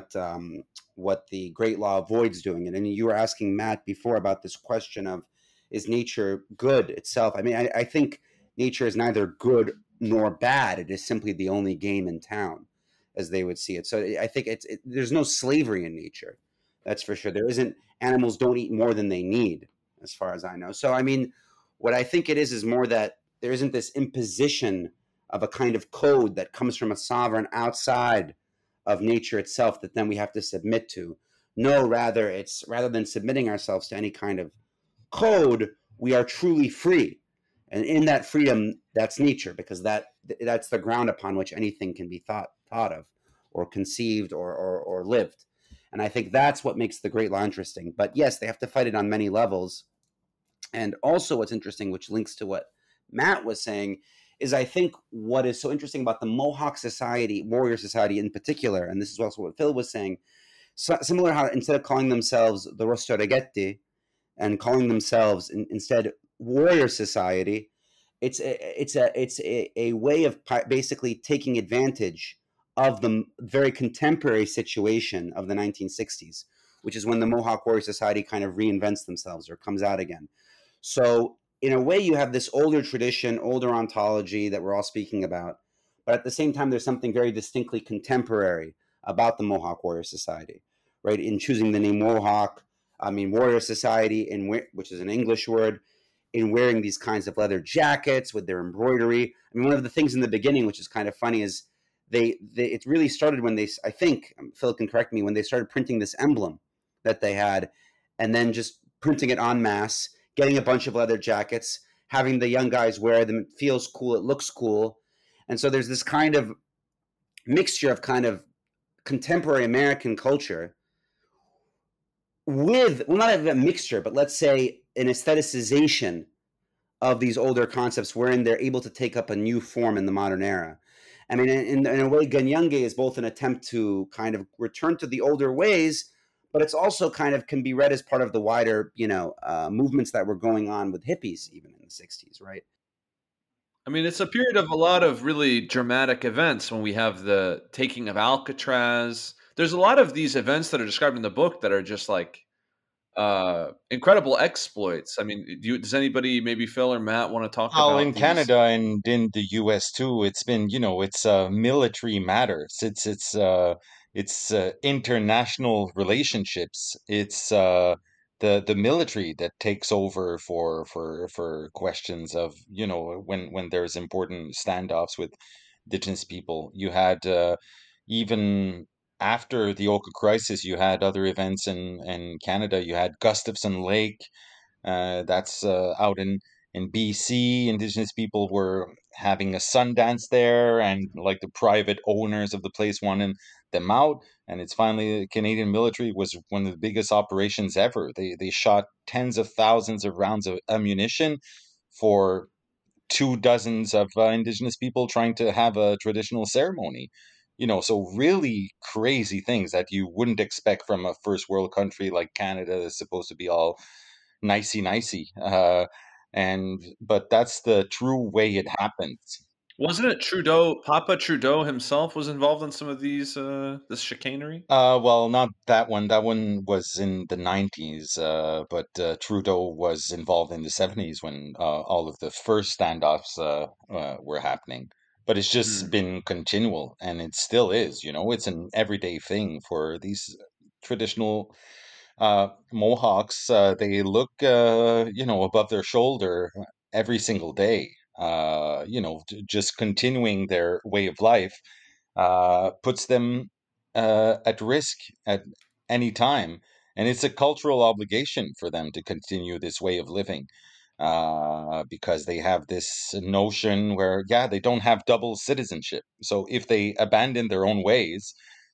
Great Law avoids doing. And you were asking Matt before about this question of, is nature good itself? I mean, I think nature is neither good nor bad. It is simply the only game in town, as they would see it. So I think there's no slavery in nature. That's for sure. There isn't. Animals don't eat more than they need, as far as I know. So, I mean, what I think it is more that there isn't this imposition of a kind of code that comes from a sovereign outside of nature itself that then we have to submit to. No, rather than submitting ourselves to any kind of code, we are truly free. And in that freedom, that's nature, because that's the ground upon which anything can be thought of or conceived or lived. And I think that's what makes the Great Law interesting. But yes, they have to fight it on many levels. And also, what's interesting, which links to what Matt was saying, is I think what is so interesting about the Mohawk society, warrior society in particular, and this is also what Phil was saying, similar how instead of calling themselves the Rostoregetti and calling themselves instead warrior society, it's a way of basically taking advantage of the very contemporary situation of the 1960s, which is when the Mohawk Warrior Society kind of reinvents themselves or comes out again. So in a way, you have this older tradition, older ontology that we're all speaking about, but at the same time, there's something very distinctly contemporary about the Mohawk Warrior Society, right? In choosing the name Mohawk, I mean Warrior Society, which is an English word, in wearing these kinds of leather jackets with their embroidery. I mean, one of the things in the beginning, which is kind of funny, is it really started when they, I think, Phil can correct me, when they started printing this emblem that they had, and then just printing it en masse, getting a bunch of leather jackets, having the young guys wear them. It feels cool. It looks cool. And so there's this kind of mixture of kind of contemporary American culture with, well, not a mixture, but let's say an aestheticization of these older concepts wherein they're able to take up a new form in the modern era. I mean, in a way, Ganyangge is both an attempt to kind of return to the older ways, but it's also kind of can be read as part of the wider, movements that were going on with hippies even in the 60s, right? I mean, it's a period of a lot of really dramatic events when we have the taking of Alcatraz. There's a lot of these events that are described in the book that are just like incredible exploits. I mean, does anybody, maybe Phil or Matt, want to talk Well, about in these? Canada and in the US too, it's been, it's military matters. It's international relationships. It's the military that takes over for questions of, when there's important standoffs with indigenous people. You had even after the Oka crisis, you had other events in Canada. You had Gustafson Lake, that's out in BC. Indigenous people were having a Sundance there, and like the private owners of the place wanted them out. And it's finally, the Canadian military was one of the biggest operations ever. They shot tens of thousands of rounds of ammunition for 2 dozens of Indigenous people trying to have a traditional ceremony. So really crazy things that you wouldn't expect from a first world country like Canada that's supposed to be all nicey nicey. But that's the true way it happens. Wasn't it Trudeau, Papa Trudeau himself was involved in some of these, this chicanery? Well, not that one. That one was in the 90s, but Trudeau was involved in the 70s when all of the first standoffs were happening. But it's just been continual, and it still is. It's an everyday thing for these traditional Mohawks. They look, above their shoulder every single day. Just continuing their way of life puts them at risk at any time. And it's a cultural obligation for them to continue this way of living because they have this notion where, yeah, they don't have double citizenship. So if they abandon their own ways,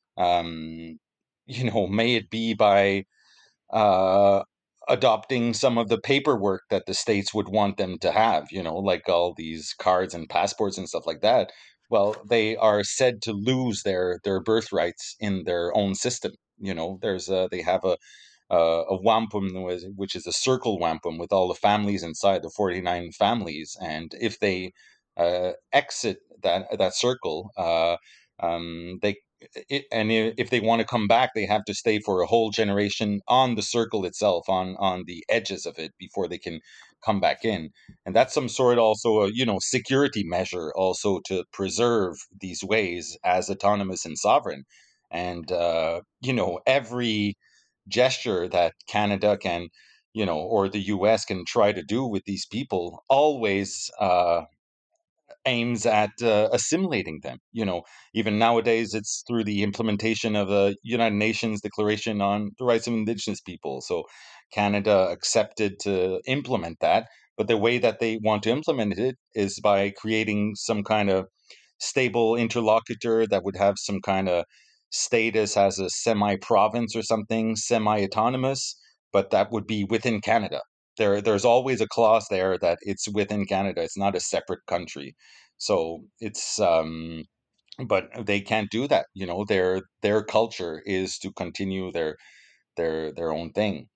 may it be by uh, adopting some of the paperwork that the states would want them to have, like all these cards and passports and stuff like that. Well, they are said to lose their birthrights in their own system. They have a wampum, which is a circle wampum with all the families inside, the 49 families, and if they exit that circle, they if they want to come back, they have to stay for a whole generation on the circle itself, on the edges of it, before they can come back in. And that's some sort also a security measure also to preserve these ways as autonomous and sovereign. And every gesture that Canada can, or the US can try to do with these people always aims at assimilating them. Even nowadays, it's through the implementation of the United Nations Declaration on the Rights of Indigenous People. So Canada accepted to implement that, but the way that they want to implement it is by creating some kind of stable interlocutor that would have some kind of status as a semi-province or something, semi-autonomous, but that would be within Canada. There's always a clause there that it's within Canada. It's not a separate country. So it's but they can't do that. Their culture is to continue their own thing.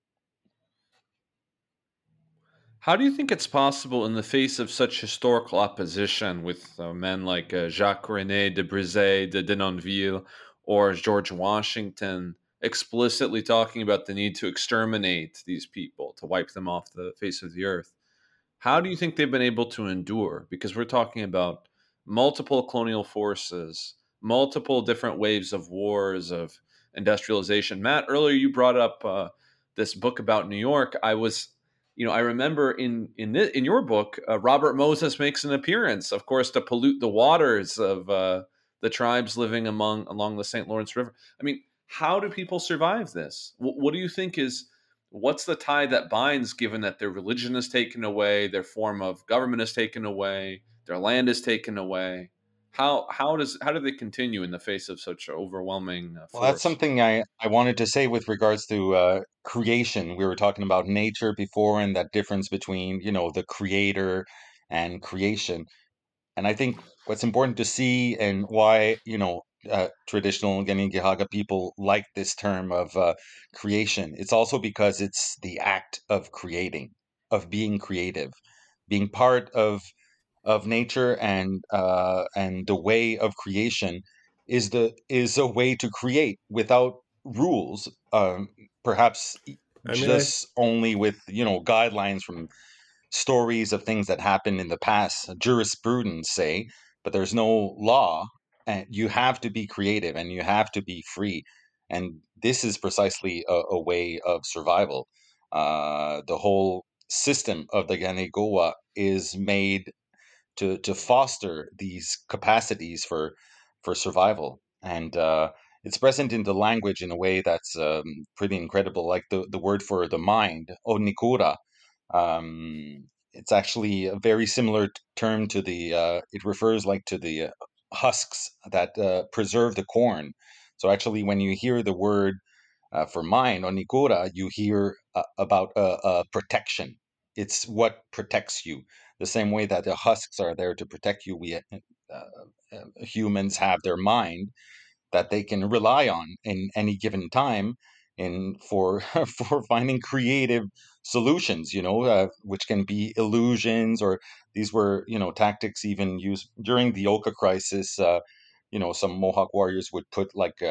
How do you think it's possible, in the face of such historical opposition, with men like Jacques René de Brizay, de Denonville, or George Washington, explicitly talking about the need to exterminate these people, to wipe them off the face of the earth? How do you think they've been able to endure? Because we're talking about multiple colonial forces, multiple different waves of wars, of industrialization. Matt, earlier you brought up this book about New York. I remember in your book, Robert Moses makes an appearance, of course, to pollute the waters of the tribes living along the St. Lawrence River. I mean, how do people survive this? What do you think what's the tie that binds, given that their religion is taken away, their form of government is taken away, their land is taken away? How do they continue in the face of such overwhelming Well, that's force? something I wanted to say with regards to creation. We were talking about nature before and that difference between, the creator and creation. And I think what's important to see, and why, traditional Ganingihaga people like this term of creation, it's also because it's the act of creating, of being creative, being part of nature, and the way of creation is a way to create without rules, perhaps I mean, just only with guidelines from stories of things that happened in the past, jurisprudence, say, but there's no law, and you have to be creative and you have to be free. And this is precisely a way of survival. The whole system of the Ganegoa is made to foster these capacities for survival. And it's present in the language in a way that's pretty incredible. Like the word for the mind, onikura, it's actually a very similar term to the. It refers like to the husks that preserve the corn. So actually, when you hear the word for mind, onikura, you hear about protection. It's what protects you. The same way that the husks are there to protect you, we humans have their mind that they can rely on in any given time in for for finding creative solutions, which can be illusions, or these were tactics even used during the Oka crisis. Some Mohawk warriors would put like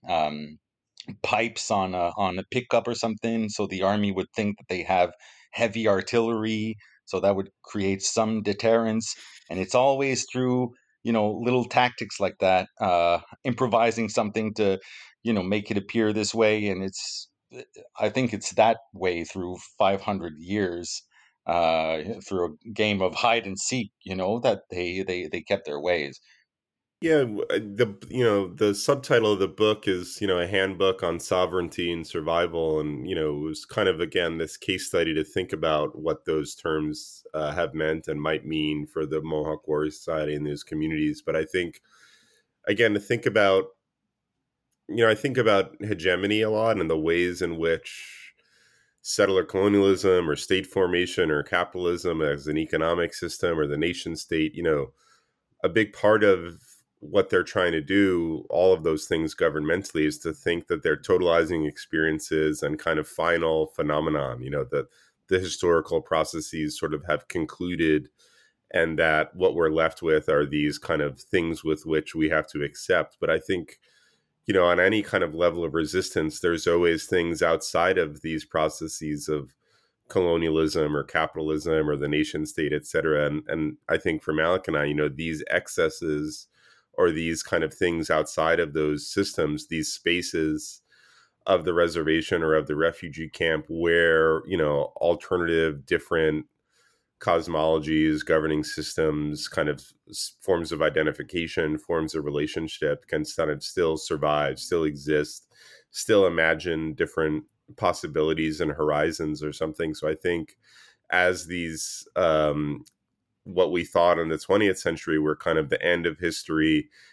pipes on a pickup or something, so the army would think that they have heavy artillery, so that would create some deterrence. And it's always through little tactics like that, improvising something to make it appear this way. And I think it's that way through 500 years, through a game of hide and seek, that they kept their ways. yeah, the subtitle of the book is a handbook on sovereignty and survival, and it was kind of again this case study to think about what those terms have meant and might mean for the Mohawk Warrior Society and those communities. But I think again to think about I think about hegemony a lot and the ways in which settler colonialism or state formation or capitalism as an economic system or the nation state, a big part of what they're trying to do, all of those things governmentally, is to think that they're totalizing experiences and kind of final phenomenon, that the historical processes sort of have concluded, and that what we're left with are these kind of things with which we have to accept. But I think on any kind of level of resistance, there's always things outside of these processes of colonialism or capitalism or the nation state, et cetera. And I think for Malik and I, these excesses or these kind of things outside of those systems, these spaces of the reservation or of the refugee camp where, alternative, different cosmologies, governing systems, kind of forms of identification, forms of relationship can kind of still survive, still exist, still imagine different possibilities and horizons or something. So I think as these, what we thought in the 20th century were kind of the end of history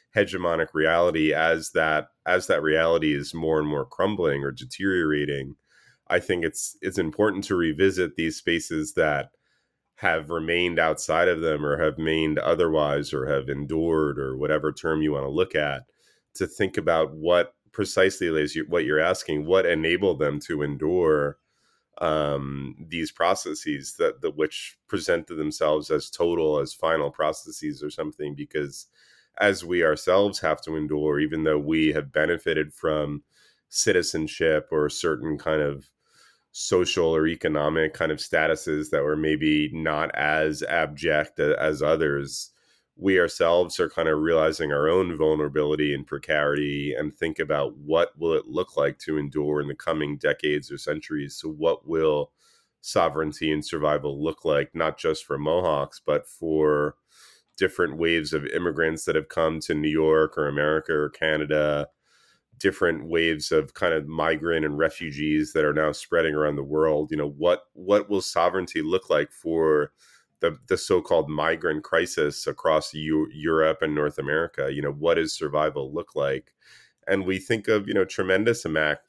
hegemonic reality as that reality is more and more crumbling or deteriorating. I think it's important to revisit these spaces that have remained outside of them or have remained otherwise or have endured or whatever term you want to look at, to think about what precisely is what you're asking, what enabled them to endure these processes that which presented themselves as total, as final processes or something, because as we ourselves have to endure, even though we have benefited from citizenship or certain kind of social or economic kind of statuses that were maybe not as abject as others, we ourselves are kind of realizing our own vulnerability and precarity and think about what will it look like to endure in the coming decades or centuries. So what will sovereignty and survival look like, not just for Mohawks, but for different waves of immigrants that have come to New York or America or Canada, different waves of kind of migrant and refugees that are now spreading around the world. What will sovereignty look like for the so-called migrant crisis across Europe and North America? What does survival look like? And we think of, tremendous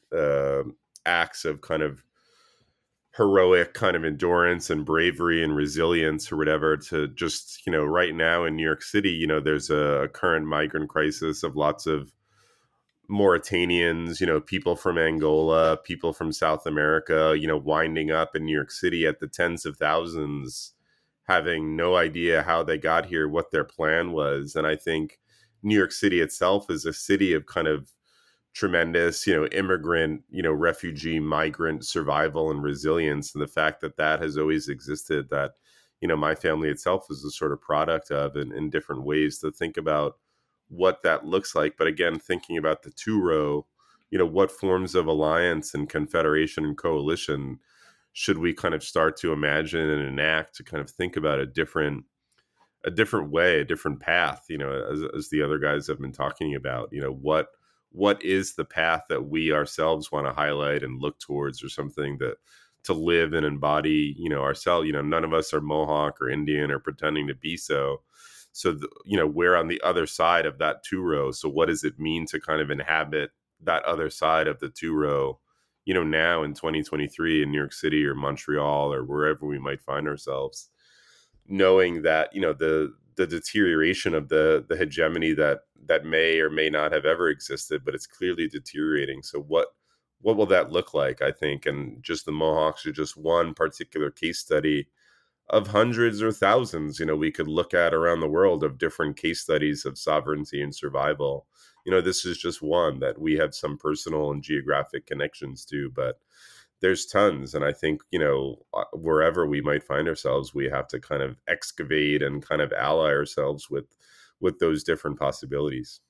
acts of kind of heroic kind of endurance and bravery and resilience or whatever, to just, right now in New York City, there's a current migrant crisis of lots of Mauritanians, people from Angola, people from South America, winding up in New York City at the tens of thousands, having no idea how they got here, what their plan was. And I think New York City itself is a city of kind of tremendous, immigrant, refugee, migrant survival and resilience. And the fact that that has always existed, that, my family itself is a sort of product of, in different ways, to think about what that looks like. But again, thinking about the two-row, what forms of alliance and confederation and coalition should we kind of start to imagine and enact to kind of think about a different way, a different path, as the other guys have been talking about, what is the path that we ourselves want to highlight and look towards, or something that to live and embody, ourselves. None of us are Mohawk or Indian or pretending to be so. So, we're on the other side of that two-row. So what does it mean to kind of inhabit that other side of the two-row, now in 2023 in New York City or Montreal or wherever we might find ourselves, knowing that, the deterioration of the hegemony that may or may not have ever existed, but it's clearly deteriorating. So what will that look like, I think? And just the Mohawks are just one particular case study of hundreds or thousands, we could look at around the world, of different case studies of sovereignty and survival. This is just one that we have some personal and geographic connections to, but there's tons. And I think, wherever we might find ourselves, we have to kind of excavate and kind of ally ourselves with those different possibilities.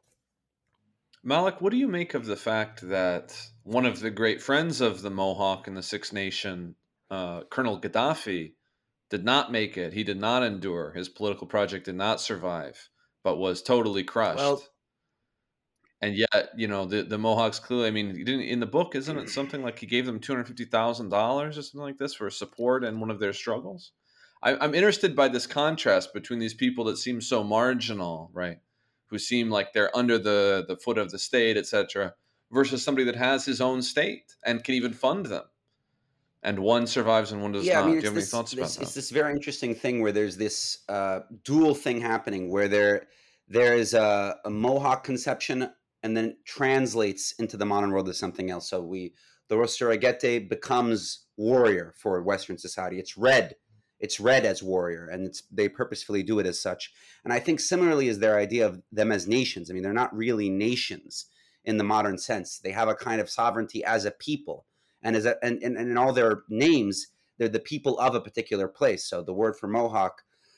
Malik, what do you make of the fact that one of the great friends of the Mohawk and the Six Nation, Colonel Gaddafi, did not make it? He did not endure. His political project did not survive, but was totally crushed. Well, and yet, the Mohawks clearly, I mean, in the book, isn't it something like he gave them $250,000 or something like this for support in one of their struggles? I'm interested by this contrast between these people that seem so marginal, right, who seem like they're under the foot of the state, etc., versus somebody that has his own state and can even fund them. And one survives and one does yeah, not. I mean, Do you have any thoughts about it's that? this very interesting thing where there's this dual thing happening, where there is a Mohawk conception, and then it translates into the modern world as something else. So the Rosuragete becomes warrior for Western society. It's read as warrior, and they purposefully do it as such. And I think similarly is their idea of them as nations. I mean, they're not really nations in the modern sense. They have a kind of sovereignty as a people, and and in all their names, they're the people of a particular place. So the word for Mohawk,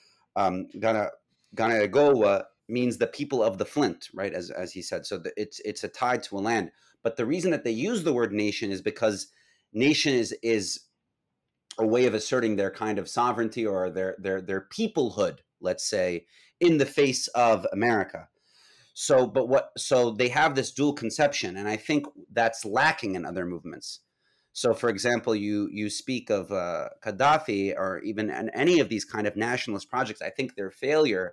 Ganayagowa, means the people of the Flint, right? As he said. So it's a tie to a land. But the reason that they use the word nation is because nation is a way of asserting their kind of sovereignty or their peoplehood, let's say, in the face of America. So they have this dual conception, and I think that's lacking in other movements. So, for example, you speak of Gaddafi, or even any of these kind of nationalist projects. I think their failure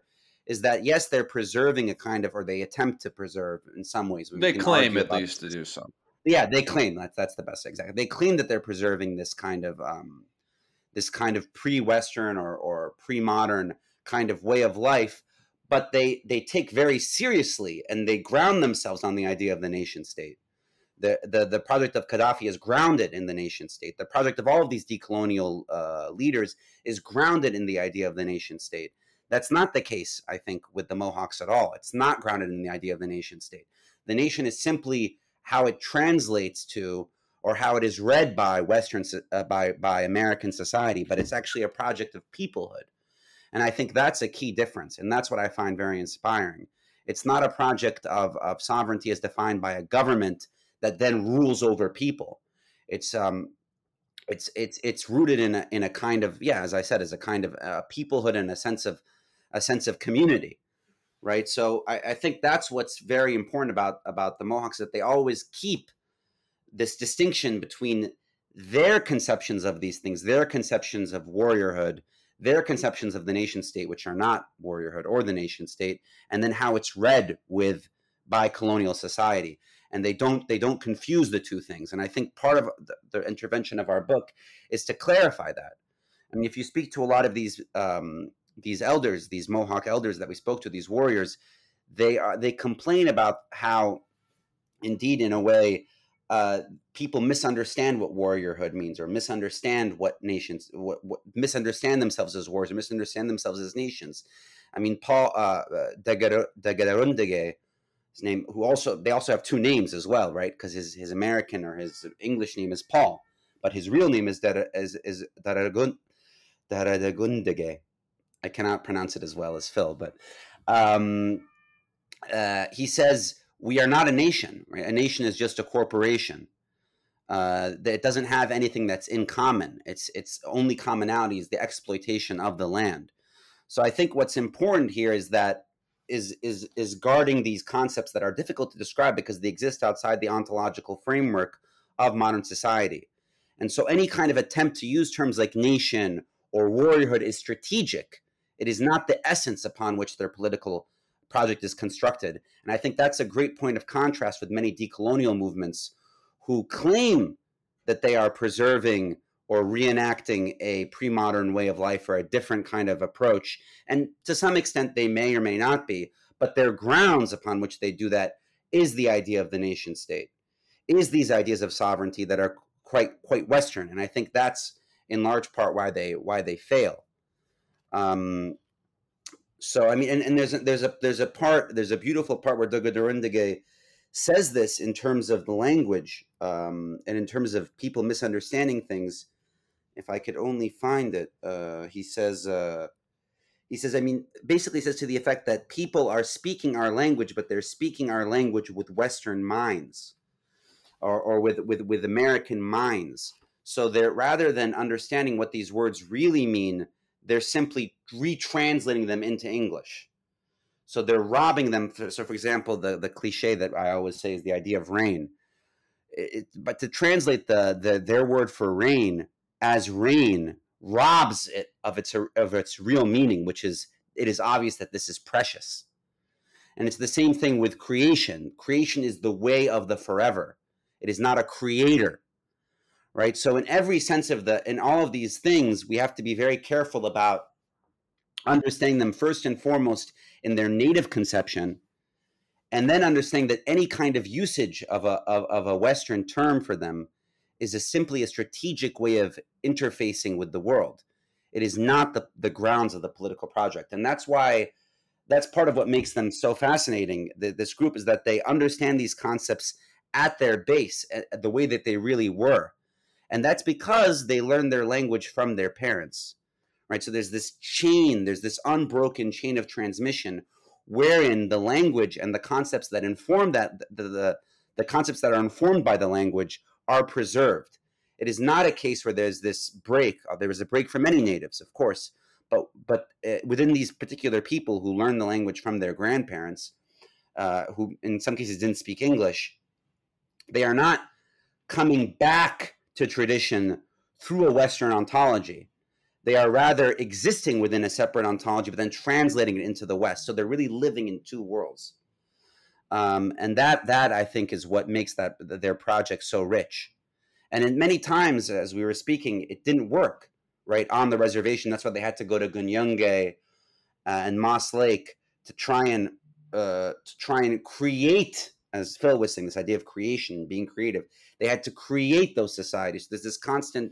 is that, yes, they're preserving a kind of, or they attempt to preserve in some ways. They claim at least to do so. Yeah, they claim that's the best, exactly. They claim that they're preserving this kind of pre-Western or pre-modern kind of way of life, but they take very seriously and they ground themselves on the idea of the nation state. The project of Gaddafi is grounded in the nation state. The project of all of these decolonial leaders is grounded in the idea of the nation state. That's not the case, I think, with the Mohawks at all. It's not grounded in the idea of the nation state. The nation is simply how it translates to, or how it is read by by American society, but it's actually a project of peoplehood. And I think that's a key difference, and that's what I find very inspiring. It's not a project of sovereignty as defined by a government that then rules over people. It's rooted in a kind of, yeah, as I said, as a kind of peoplehood and a sense of community, right? So I think that's what's very important about the Mohawks, that they always keep this distinction between their conceptions of these things, their conceptions of warriorhood, their conceptions of the nation state, which are not warriorhood or the nation state, and then how it's read by colonial society. And they don't confuse the two things. And I think part of the intervention of our book is to clarify that. I mean, if you speak to a lot of these elders, these Mohawk elders that we spoke to, these warriors, they complain about how, indeed, in a way, people misunderstand what warriorhood means, or misunderstand what nations, misunderstand themselves as warriors, or misunderstand themselves as nations. I mean, Paul Daguerreoundege, his name, they also have two names as well, right? Because his American or his English name is Paul, but his real name is Daguerreoundege. I cannot pronounce it as well as Phil, but he says, we are not a nation, right? A nation is just a corporation. It doesn't have anything that's in common. Its only commonality is the exploitation of the land. So I think what's important here is that is guarding these concepts that are difficult to describe because they exist outside the ontological framework of modern society. And so any kind of attempt to use terms like nation or warriorhood is strategic. It is not the essence upon which their political project is constructed. And I think that's a great point of contrast with many decolonial movements who claim that they are preserving or reenacting a pre-modern way of life or a different kind of approach. And to some extent, they may or may not be, but their grounds upon which they do that is the idea of the nation state, is these ideas of sovereignty that are quite Western. And I think that's in large part why they fail. So I mean, and there's a beautiful part where Daguerreoundege says this in terms of the language, and in terms of people misunderstanding things. If I could only find it, he says, I mean, basically says to the effect that people are speaking our language, but they're speaking our language with Western minds, or with American minds. So they're, rather than understanding what these words really mean, they're simply retranslating them into English. So they're robbing them. So, for example, the cliche that I always say is the idea of rain. But to translate their word for rain as rain robs it of its real meaning, which is, it is obvious that this is precious. And it's the same thing with creation. Creation is the way of the forever. It is not a creator. Right. So in every sense in all of these things, we have to be very careful about understanding them first and foremost in their native conception, and then understanding that any kind of usage of a Western term for them is simply a strategic way of interfacing with the world. It is not the grounds of the political project. And that's part of what makes them so fascinating, this group, is that they understand these concepts at their base, the way that they really were. And that's because they learned their language from their parents, right? So there's this unbroken chain of transmission wherein the language and the concepts that inform that, the concepts that are informed by the language are preserved. It is not a case where there's this break. There was a break for many natives, of course, but within these particular people who learned the language from their grandparents, who in some cases didn't speak English, they are not coming back to tradition through a Western ontology. They are rather existing within a separate ontology, but then translating it into the West. So they're really living in two worlds. And that I think is what makes their project so rich. And in many times, as we were speaking, it didn't work right on the reservation. That's why they had to go to Gunyunge and Moss Lake to try and create, as Phil was saying, this idea of creation, being creative. They had to create those societies. There's this constant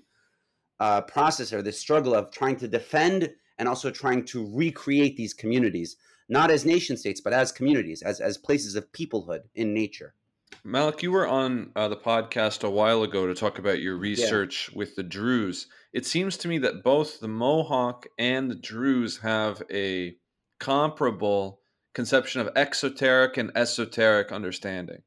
process or this struggle of trying to defend and also trying to recreate these communities, not as nation states, but as communities, as places of peoplehood in nature. Malik, you were on the podcast a while ago to talk about your research with the Druze. It seems to me that both the Mohawk and the Druze have a comparable conception of exoteric and esoteric understanding.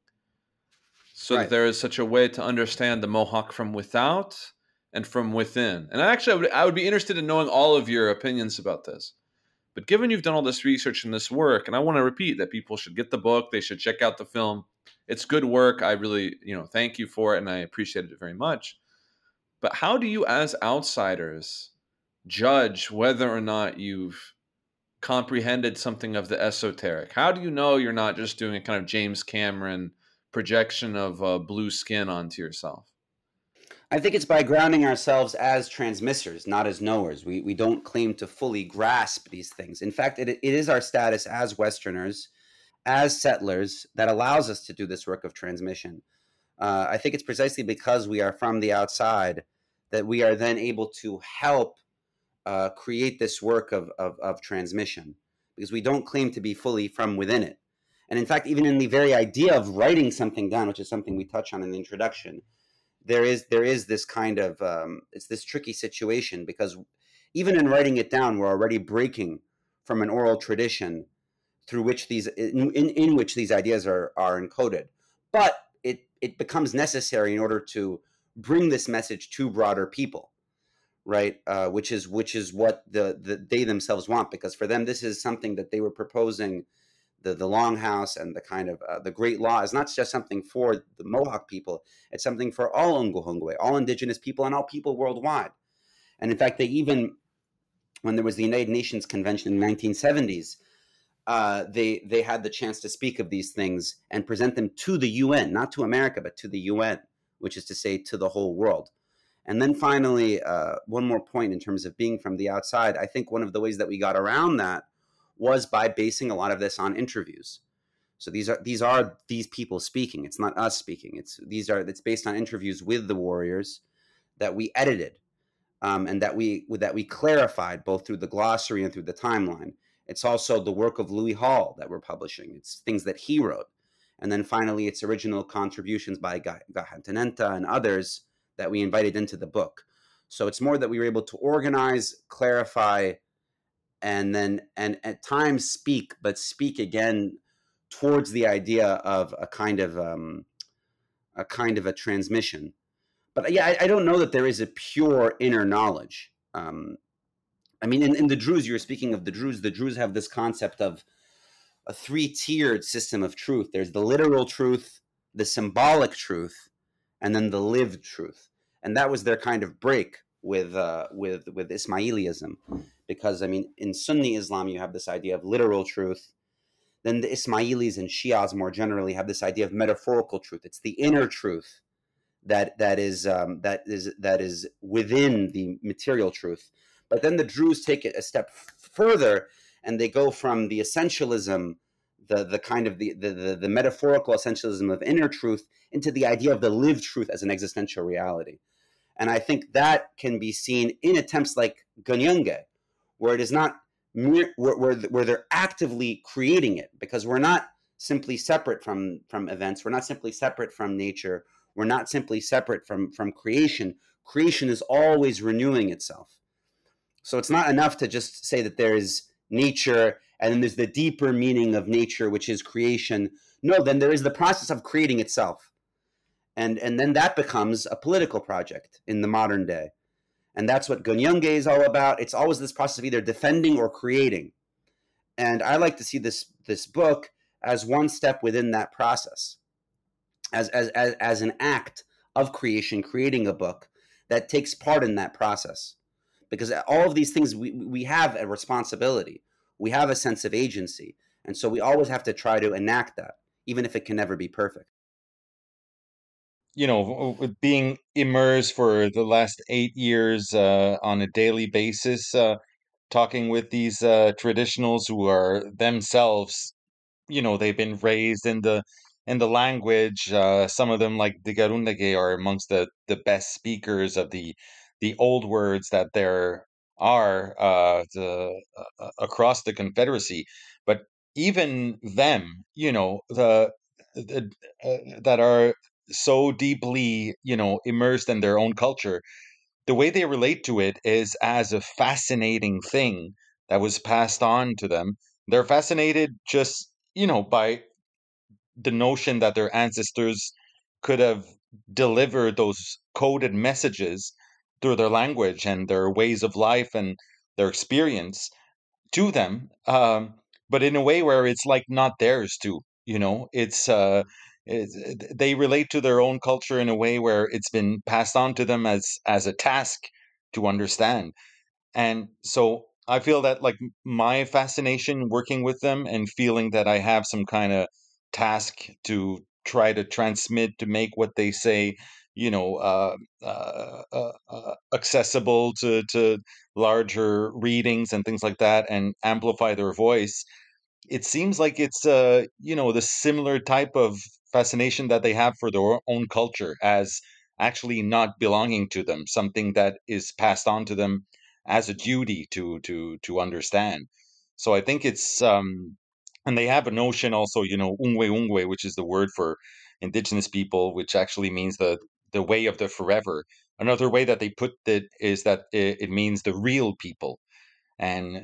So that there is such a way to understand the Mohawk from without and from within. And actually, I would be interested in knowing all of your opinions about this. But given you've done all this research and this work, and I want to repeat that people should get the book, they should check out the film. It's good work. I really, thank you for it, and I appreciated it very much. But how do you, as outsiders, judge whether or not you've comprehended something of the esoteric? How do you know you're not just doing a kind of James Cameron projection of blue skin onto yourself? I think it's by grounding ourselves as transmissors, not as knowers. We don't claim to fully grasp these things. In fact, it is our status as Westerners, as settlers, that allows us to do this work of transmission. I think it's precisely because we are from the outside that we are then able to help create this work of transmission, because we don't claim to be fully from within it. And in fact, even in the very idea of writing something down, which is something we touch on in the introduction, there is this kind of it's this tricky situation, because even in writing it down, we're already breaking from an oral tradition through which in which these ideas are encoded. But it becomes necessary in order to bring this message to broader people, right? Which is what they themselves want, because for them this is something that they were proposing. The Longhouse and the kind of the Great Law is not just something for the Mohawk people. It's something for all Nguhungwe, all indigenous people, and all people worldwide. And in fact, they even, when there was the United Nations Convention in the 1970s, they had the chance to speak of these things and present them to the UN, not to America, but to the UN, which is to say to the whole world. And then finally, one more point in terms of being from the outside. I think one of the ways that we got around that was by basing a lot of this on interviews. So these are these people speaking. It's not us speaking. It's based on interviews with the warriors that we edited, and that we clarified both through the glossary and through the timeline. It's also the work of Louis Hall that we're publishing. It's things that he wrote. And then finally, it's original contributions by Gahantanenta and others that we invited into the book. So it's more that we were able to organize, clarify, and at times speak again towards the idea of a kind of a transmission. But yeah, I don't know that there is a pure inner knowledge. I mean, in the Druze, you were speaking of the Druze have this concept of a three-tiered system of truth. There's the literal truth, the symbolic truth, and then the lived truth. And that was their kind of break with Ismailism. Because, I mean, in Sunni Islam, you have this idea of literal truth. Then the Ismailis and Shias more generally have this idea of metaphorical truth. It's the inner truth that is within the material truth. But then the Druze take it a step further, and they go from the essentialism, the kind of the metaphorical essentialism of inner truth, into the idea of the lived truth as an existential reality. And I think that can be seen in attempts like Gunyunge, where it is not where they're actively creating it, because we're not simply separate from events. We're not simply separate from nature. We're not simply separate from creation. Creation is always renewing itself. So it's not enough to just say that there is nature and then there's the deeper meaning of nature, which is creation. No, then there is the process of creating itself. And then that becomes a political project in the modern day. And that's what Gunyunge is all about. It's always this process of either defending or creating. And I like to see this book as one step within that process, as an act of creation, creating a book that takes part in that process. because all of these things, we have a responsibility, we have a sense of agency, and so we always have to try to enact that, even if it can never be perfect. With being immersed for the last 8 years on a daily basis, talking with these traditionals who are themselves, they've been raised in the language. Some of them, like the Garundage, are amongst the best speakers of the old words that there are across the Confederacy. But even them, the that are so deeply, immersed in their own culture, the way they relate to it is as a fascinating thing that was passed on to them. They're fascinated just, by the notion that their ancestors could have delivered those coded messages through their language and their ways of life and their experience to them, but in a way where it's like not theirs to. They relate to their own culture in a way where it's been passed on to them as a task to understand. And so I feel that, like, my fascination working with them and feeling that I have some kind of task to try to transmit, to make what they say, accessible to larger readings and things like that, and amplify their voice. It seems like it's the similar type of fascination that they have for their own culture as actually not belonging to them, something that is passed on to them as a duty to understand. So I think it's and they have a notion also, ungwe ungwe, which is the word for indigenous people, which actually means the way of the forever. Another way that they put it is that it means the real people. And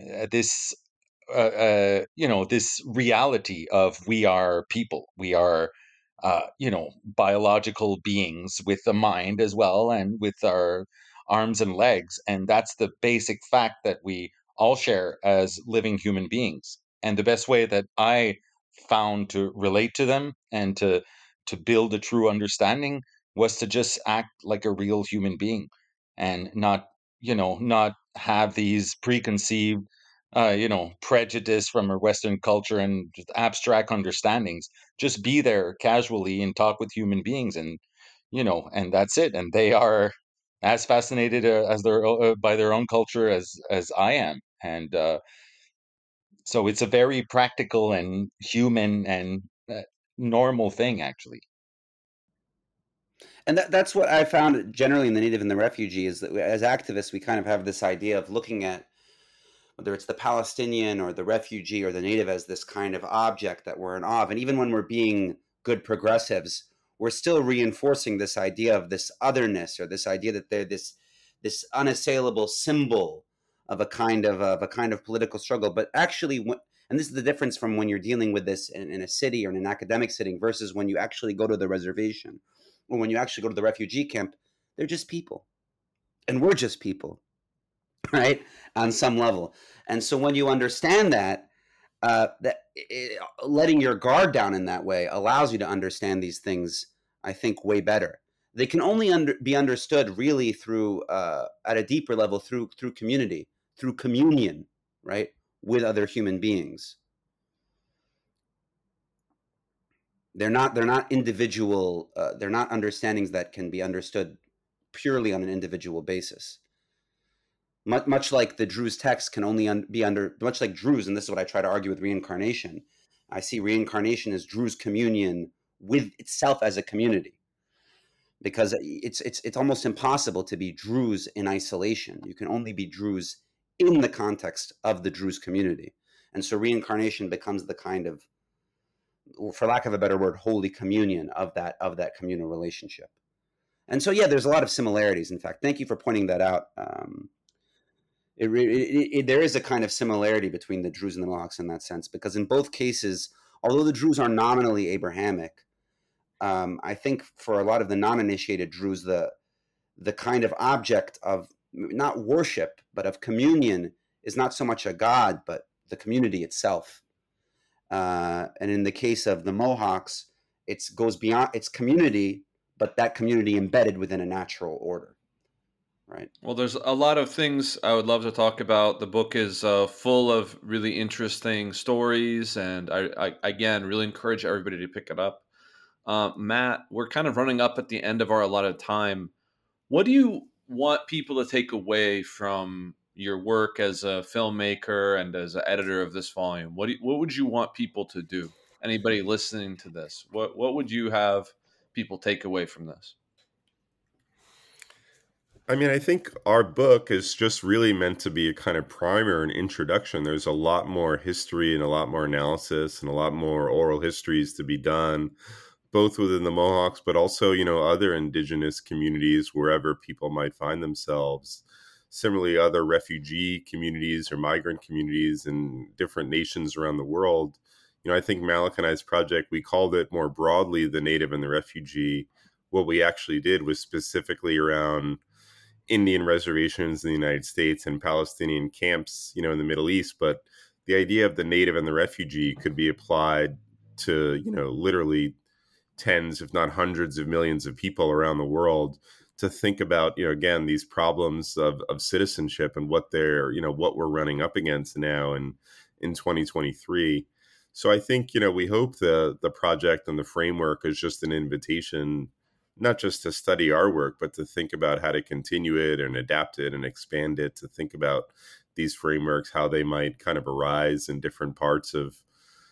this reality of we are people, we are biological beings with a mind as well, and with our arms and legs, and that's the basic fact that we all share as living human beings. And the best way that I found to relate to them and to build a true understanding was to just act like a real human being, and not have these preconceived prejudice from our Western culture and just abstract understandings. Just be there casually and talk with human beings, and that's it. And they are as fascinated as by their own culture as I am. And so it's a very practical and human and normal thing, actually. And that's what I found generally in the native and the refugee, is that as activists, we kind of have this idea of looking at whether it's the Palestinian or the refugee or the native as this kind of object that we're in awe of. And even when we're being good progressives, we're still reinforcing this idea of this otherness, or this idea that they're this unassailable symbol of a kind of political struggle. But actually, and this is the difference from when you're dealing with this in a city or in an academic setting versus when you actually go to the reservation, or when you actually go to the refugee camp. They're just people, and we're just people, right? On some level. And so when you understand that, letting your guard down in that way allows you to understand these things, I think, way better. They can only be understood really through, at a deeper level, through community, through communion, right, with other human beings. They're not individual. They're not understandings that can be understood purely on an individual basis. Much like the Druze text can only be much like Druze, and this is what I try to argue with reincarnation. I see reincarnation as Druze communion with itself as a community, because it's almost impossible to be Druze in isolation. You can only be Druze in the context of the Druze community, and so reincarnation becomes the kind of, for lack of a better word, holy communion of that communal relationship. And so, yeah, there's a lot of similarities. In fact, thank you for pointing that out. There is a kind of similarity between the Druze and the Mohawks in that sense, because in both cases, although the Druze are nominally Abrahamic, I think for a lot of the non-initiated Druze, the kind of object of not worship, but of communion is not so much a god, but the community itself. And in the case of the Mohawks, it goes beyond its community, but that community embedded within a natural order. right? Well, there's a lot of things I would love to talk about. The book is full of really interesting stories, and I again really encourage everybody to pick it up. Matt, we're kind of running up at the end of our allotted time. What do you want people to take away from your work as a filmmaker and as an editor of this volume? What would you want people to do? Anybody listening to this, what would you have people take away from this? I mean, I think our book is just really meant to be a kind of primer and introduction. There's a lot more history and a lot more analysis and a lot more oral histories to be done, both within the Mohawks, but also, other indigenous communities wherever people might find themselves. Similarly, other refugee communities or migrant communities in different nations around the world. I think Malik and I's project, we called it more broadly the Native and the Refugee. What we actually did was specifically around Indian reservations in the United States and Palestinian camps, in the Middle East. But the idea of the native and the refugee could be applied to, literally tens, if not hundreds of millions of people around the world to think about, again, these problems of citizenship and what they're, what we're running up against now in 2023. So I think, we hope the project and the framework is just an invitation not just to study our work, but to think about how to continue it and adapt it and expand it, to think about these frameworks, how they might kind of arise in different parts of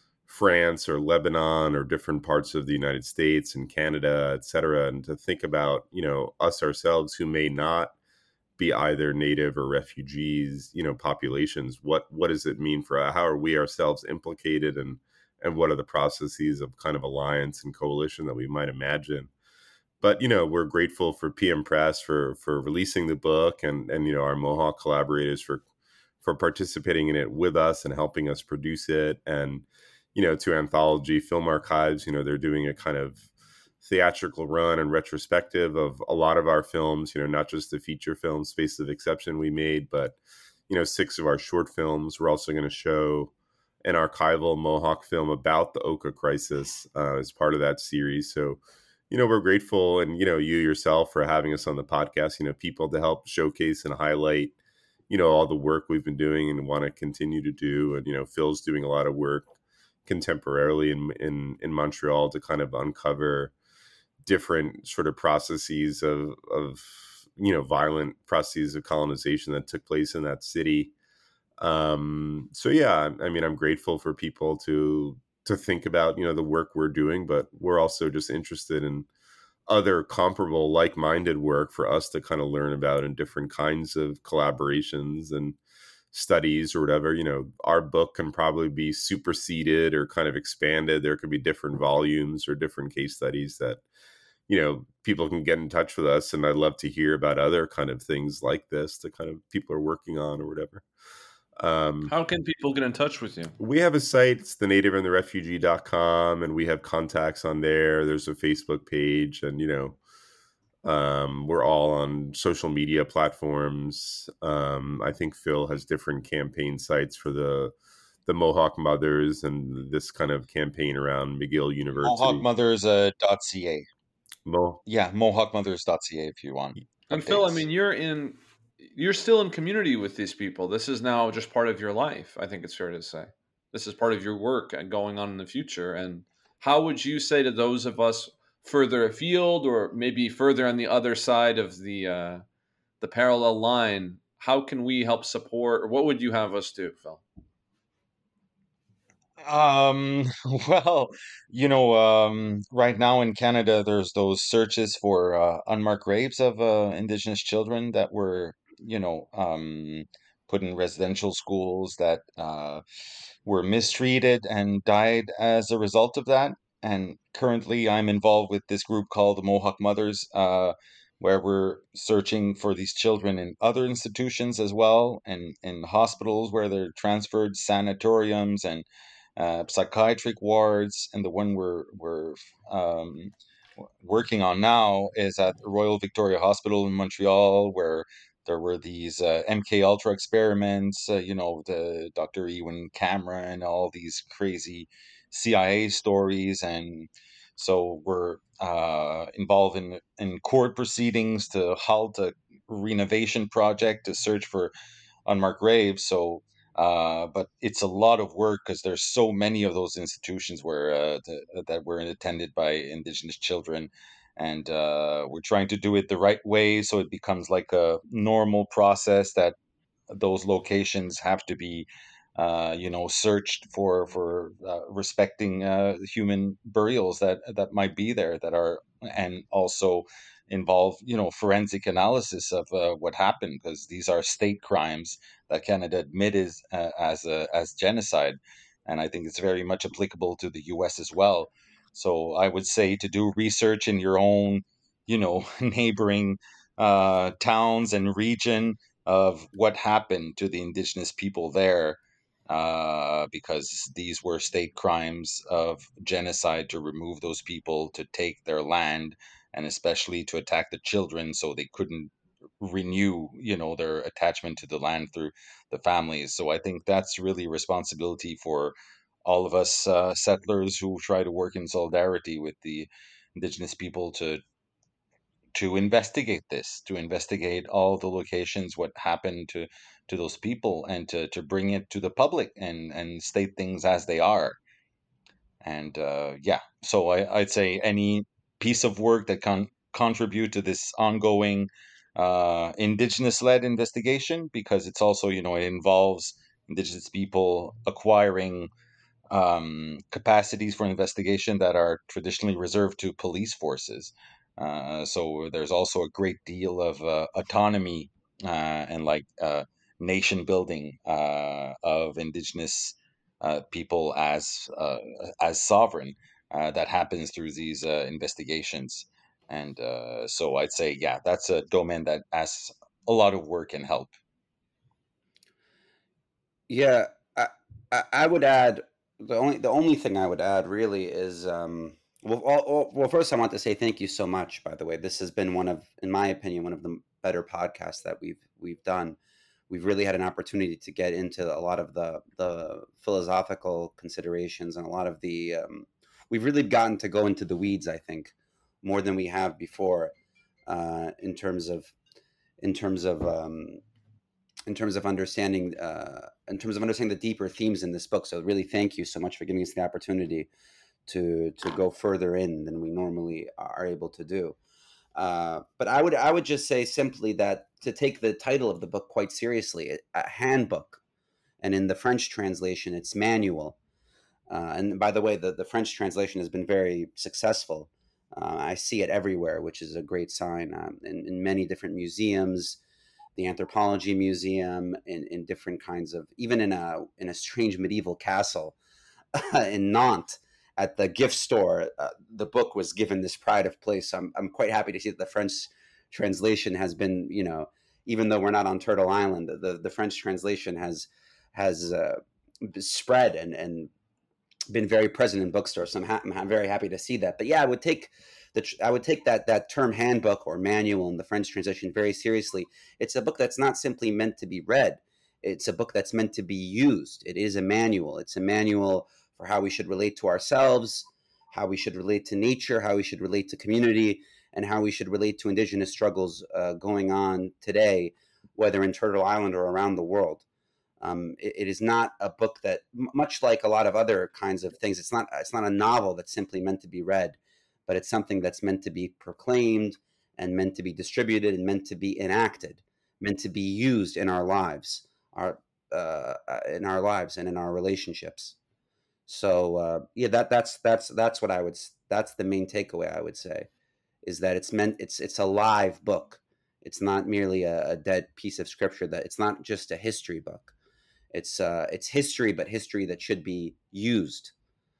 France or Lebanon or different parts of the United States and Canada, et cetera, and to think about, us ourselves who may not be either native or refugees, populations. What does it mean for how are we ourselves implicated, and what are the processes of kind of alliance and coalition that we might imagine? But we're grateful for PM Press for releasing the book, and our Mohawk collaborators for participating in it with us and helping us produce it, and to Anthology Film Archives. They're doing a kind of theatrical run and retrospective of a lot of our films. Not just the feature film Space of Exception we made, but 6 of our short films. We're also going to show an archival Mohawk film about the Oka crisis as part of that series. So we're grateful, and, you yourself for having us on the podcast, people to help showcase and highlight, all the work we've been doing and want to continue to do. And, Phil's doing a lot of work contemporarily in Montreal to kind of uncover different sort of processes of violent processes of colonization that took place in that city. So yeah, I mean, I'm grateful for people to think about, the work we're doing, but we're also just interested in other comparable like-minded work for us to kind of learn about in different kinds of collaborations and studies or whatever. Our book can probably be superseded or kind of expanded. There could be different volumes or different case studies that, people can get in touch with us. And I'd love to hear about other kind of things like this that kind of people are working on or whatever. How can people get in touch with you? We have a site, it's thenativeandtherefugee.com, and we have contacts on there. There's a Facebook page, and we're all on social media platforms. I think Phil has different campaign sites for the Mohawk Mothers and this kind of campaign around McGill University. Mohawkmothers.ca. Mo- Yeah, mohawkmothers.ca if you want And Phil, I updates. mean, you're still in community with these people. This is now just part of your life. I think it's fair to say this is part of your work and going on in the future. And how would you say to those of us further afield, or maybe further on the other side of the parallel line, how can we help support, or what would you have us do, Phil? Um, well, right now in Canada, there's those searches for unmarked graves of Indigenous children that were, put in residential schools that were mistreated and died as a result of that. And currently, I'm involved with this group called the Mohawk Mothers, where we're searching for these children in other institutions as well, and in hospitals where they're transferred, sanatoriums, and psychiatric wards. And the one we're working on now is at the Royal Victoria Hospital in Montreal, where there were these MK Ultra experiments, the Dr. Ewan Cameron, all these crazy CIA stories. And so we're involved in court proceedings to halt a renovation project to search for unmarked graves. So, but it's a lot of work because there's so many of those institutions where that were attended by Indigenous children, and we're trying to do it the right way so it becomes like a normal process that those locations have to be searched for respecting human burials that might be there that are, and also involve forensic analysis of what happened, because these are state crimes that Canada admitted as genocide, and I think it's very much applicable to the US as well. So I would say to do research in your own neighboring towns and region of what happened to the Indigenous people there, because these were state crimes of genocide to remove those people, to take their land, and especially to attack the children so they couldn't renew, their attachment to the land through the families. So I think that's really a responsibility for all of us settlers who try to work in solidarity with the Indigenous people to investigate this, to investigate all the locations, what happened to those people, and to bring it to the public and state things as they are. And yeah, so I'd say any piece of work that can contribute to this ongoing Indigenous-led investigation, because it's also, it involves Indigenous people acquiring capacities for investigation that are traditionally reserved to police forces. So there's also a great deal of autonomy and nation building of Indigenous people as sovereign that happens through these investigations. And so I'd say, yeah, that's a domain that asks a lot of work and help. Yeah, I would add the only thing I would add really is well, first I want to say thank you so much. By the way, this has been in my opinion, one of the better podcasts that we've done. We've really had an opportunity to get into a lot of the philosophical considerations and a lot of the we've really gotten to go into the weeds, I think, more than we have before, in terms of in terms of um, in terms of understanding the deeper themes in this book. So really, thank you so much for giving us the opportunity to go further in than we normally are able to do. But I would just say simply that to take the title of the book quite seriously, a handbook, and in the French translation, it's manual. And by the way, the French translation has been very successful. I see it everywhere, which is a great sign. In many different museums, the Anthropology Museum, in different kinds of, even in a strange medieval castle in Nantes, at the gift store, the book was given this pride of place. So I'm quite happy to see that the French translation has been, even though we're not on Turtle Island, the French translation has spread and been very present in bookstores. So I'm very happy to see that. But yeah, I would take that term handbook or manual in the French translation very seriously. It's a book that's not simply meant to be read. It's a book that's meant to be used. It is a manual. It's a manual for how we should relate to ourselves, how we should relate to nature, how we should relate to community, and how we should relate to Indigenous struggles going on today, whether in Turtle Island or around the world. It is not a book that, much like a lot of other kinds of things, it's not a novel that's simply meant to be read, but it's something that's meant to be proclaimed and meant to be distributed and meant to be enacted, meant to be used in our lives, in our lives and in our relationships. So yeah, that's what that's the main takeaway I would say, is that it's a live book. It's not merely a dead piece of scripture. That it's not just a history book. It's history, but history that should be used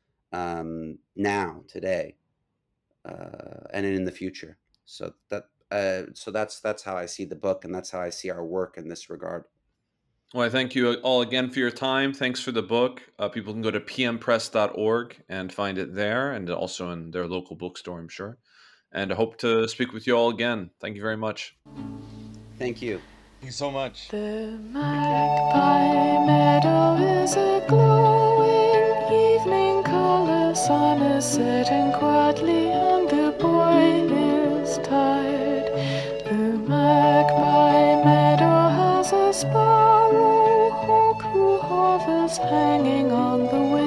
now, today, and in the future. So that's how I see the book, and that's how I see our work in this regard. Well, I thank you all again for your time. Thanks for the book. People can go to pmpress.org and find it there, and also in their local bookstore, I'm sure. And I hope to speak with you all again. Thank you very much. Thank you. Thank you so much. The magpie meadow is a glowing evening color. Sun is setting quietly and the boy is tired. The magpie hanging on the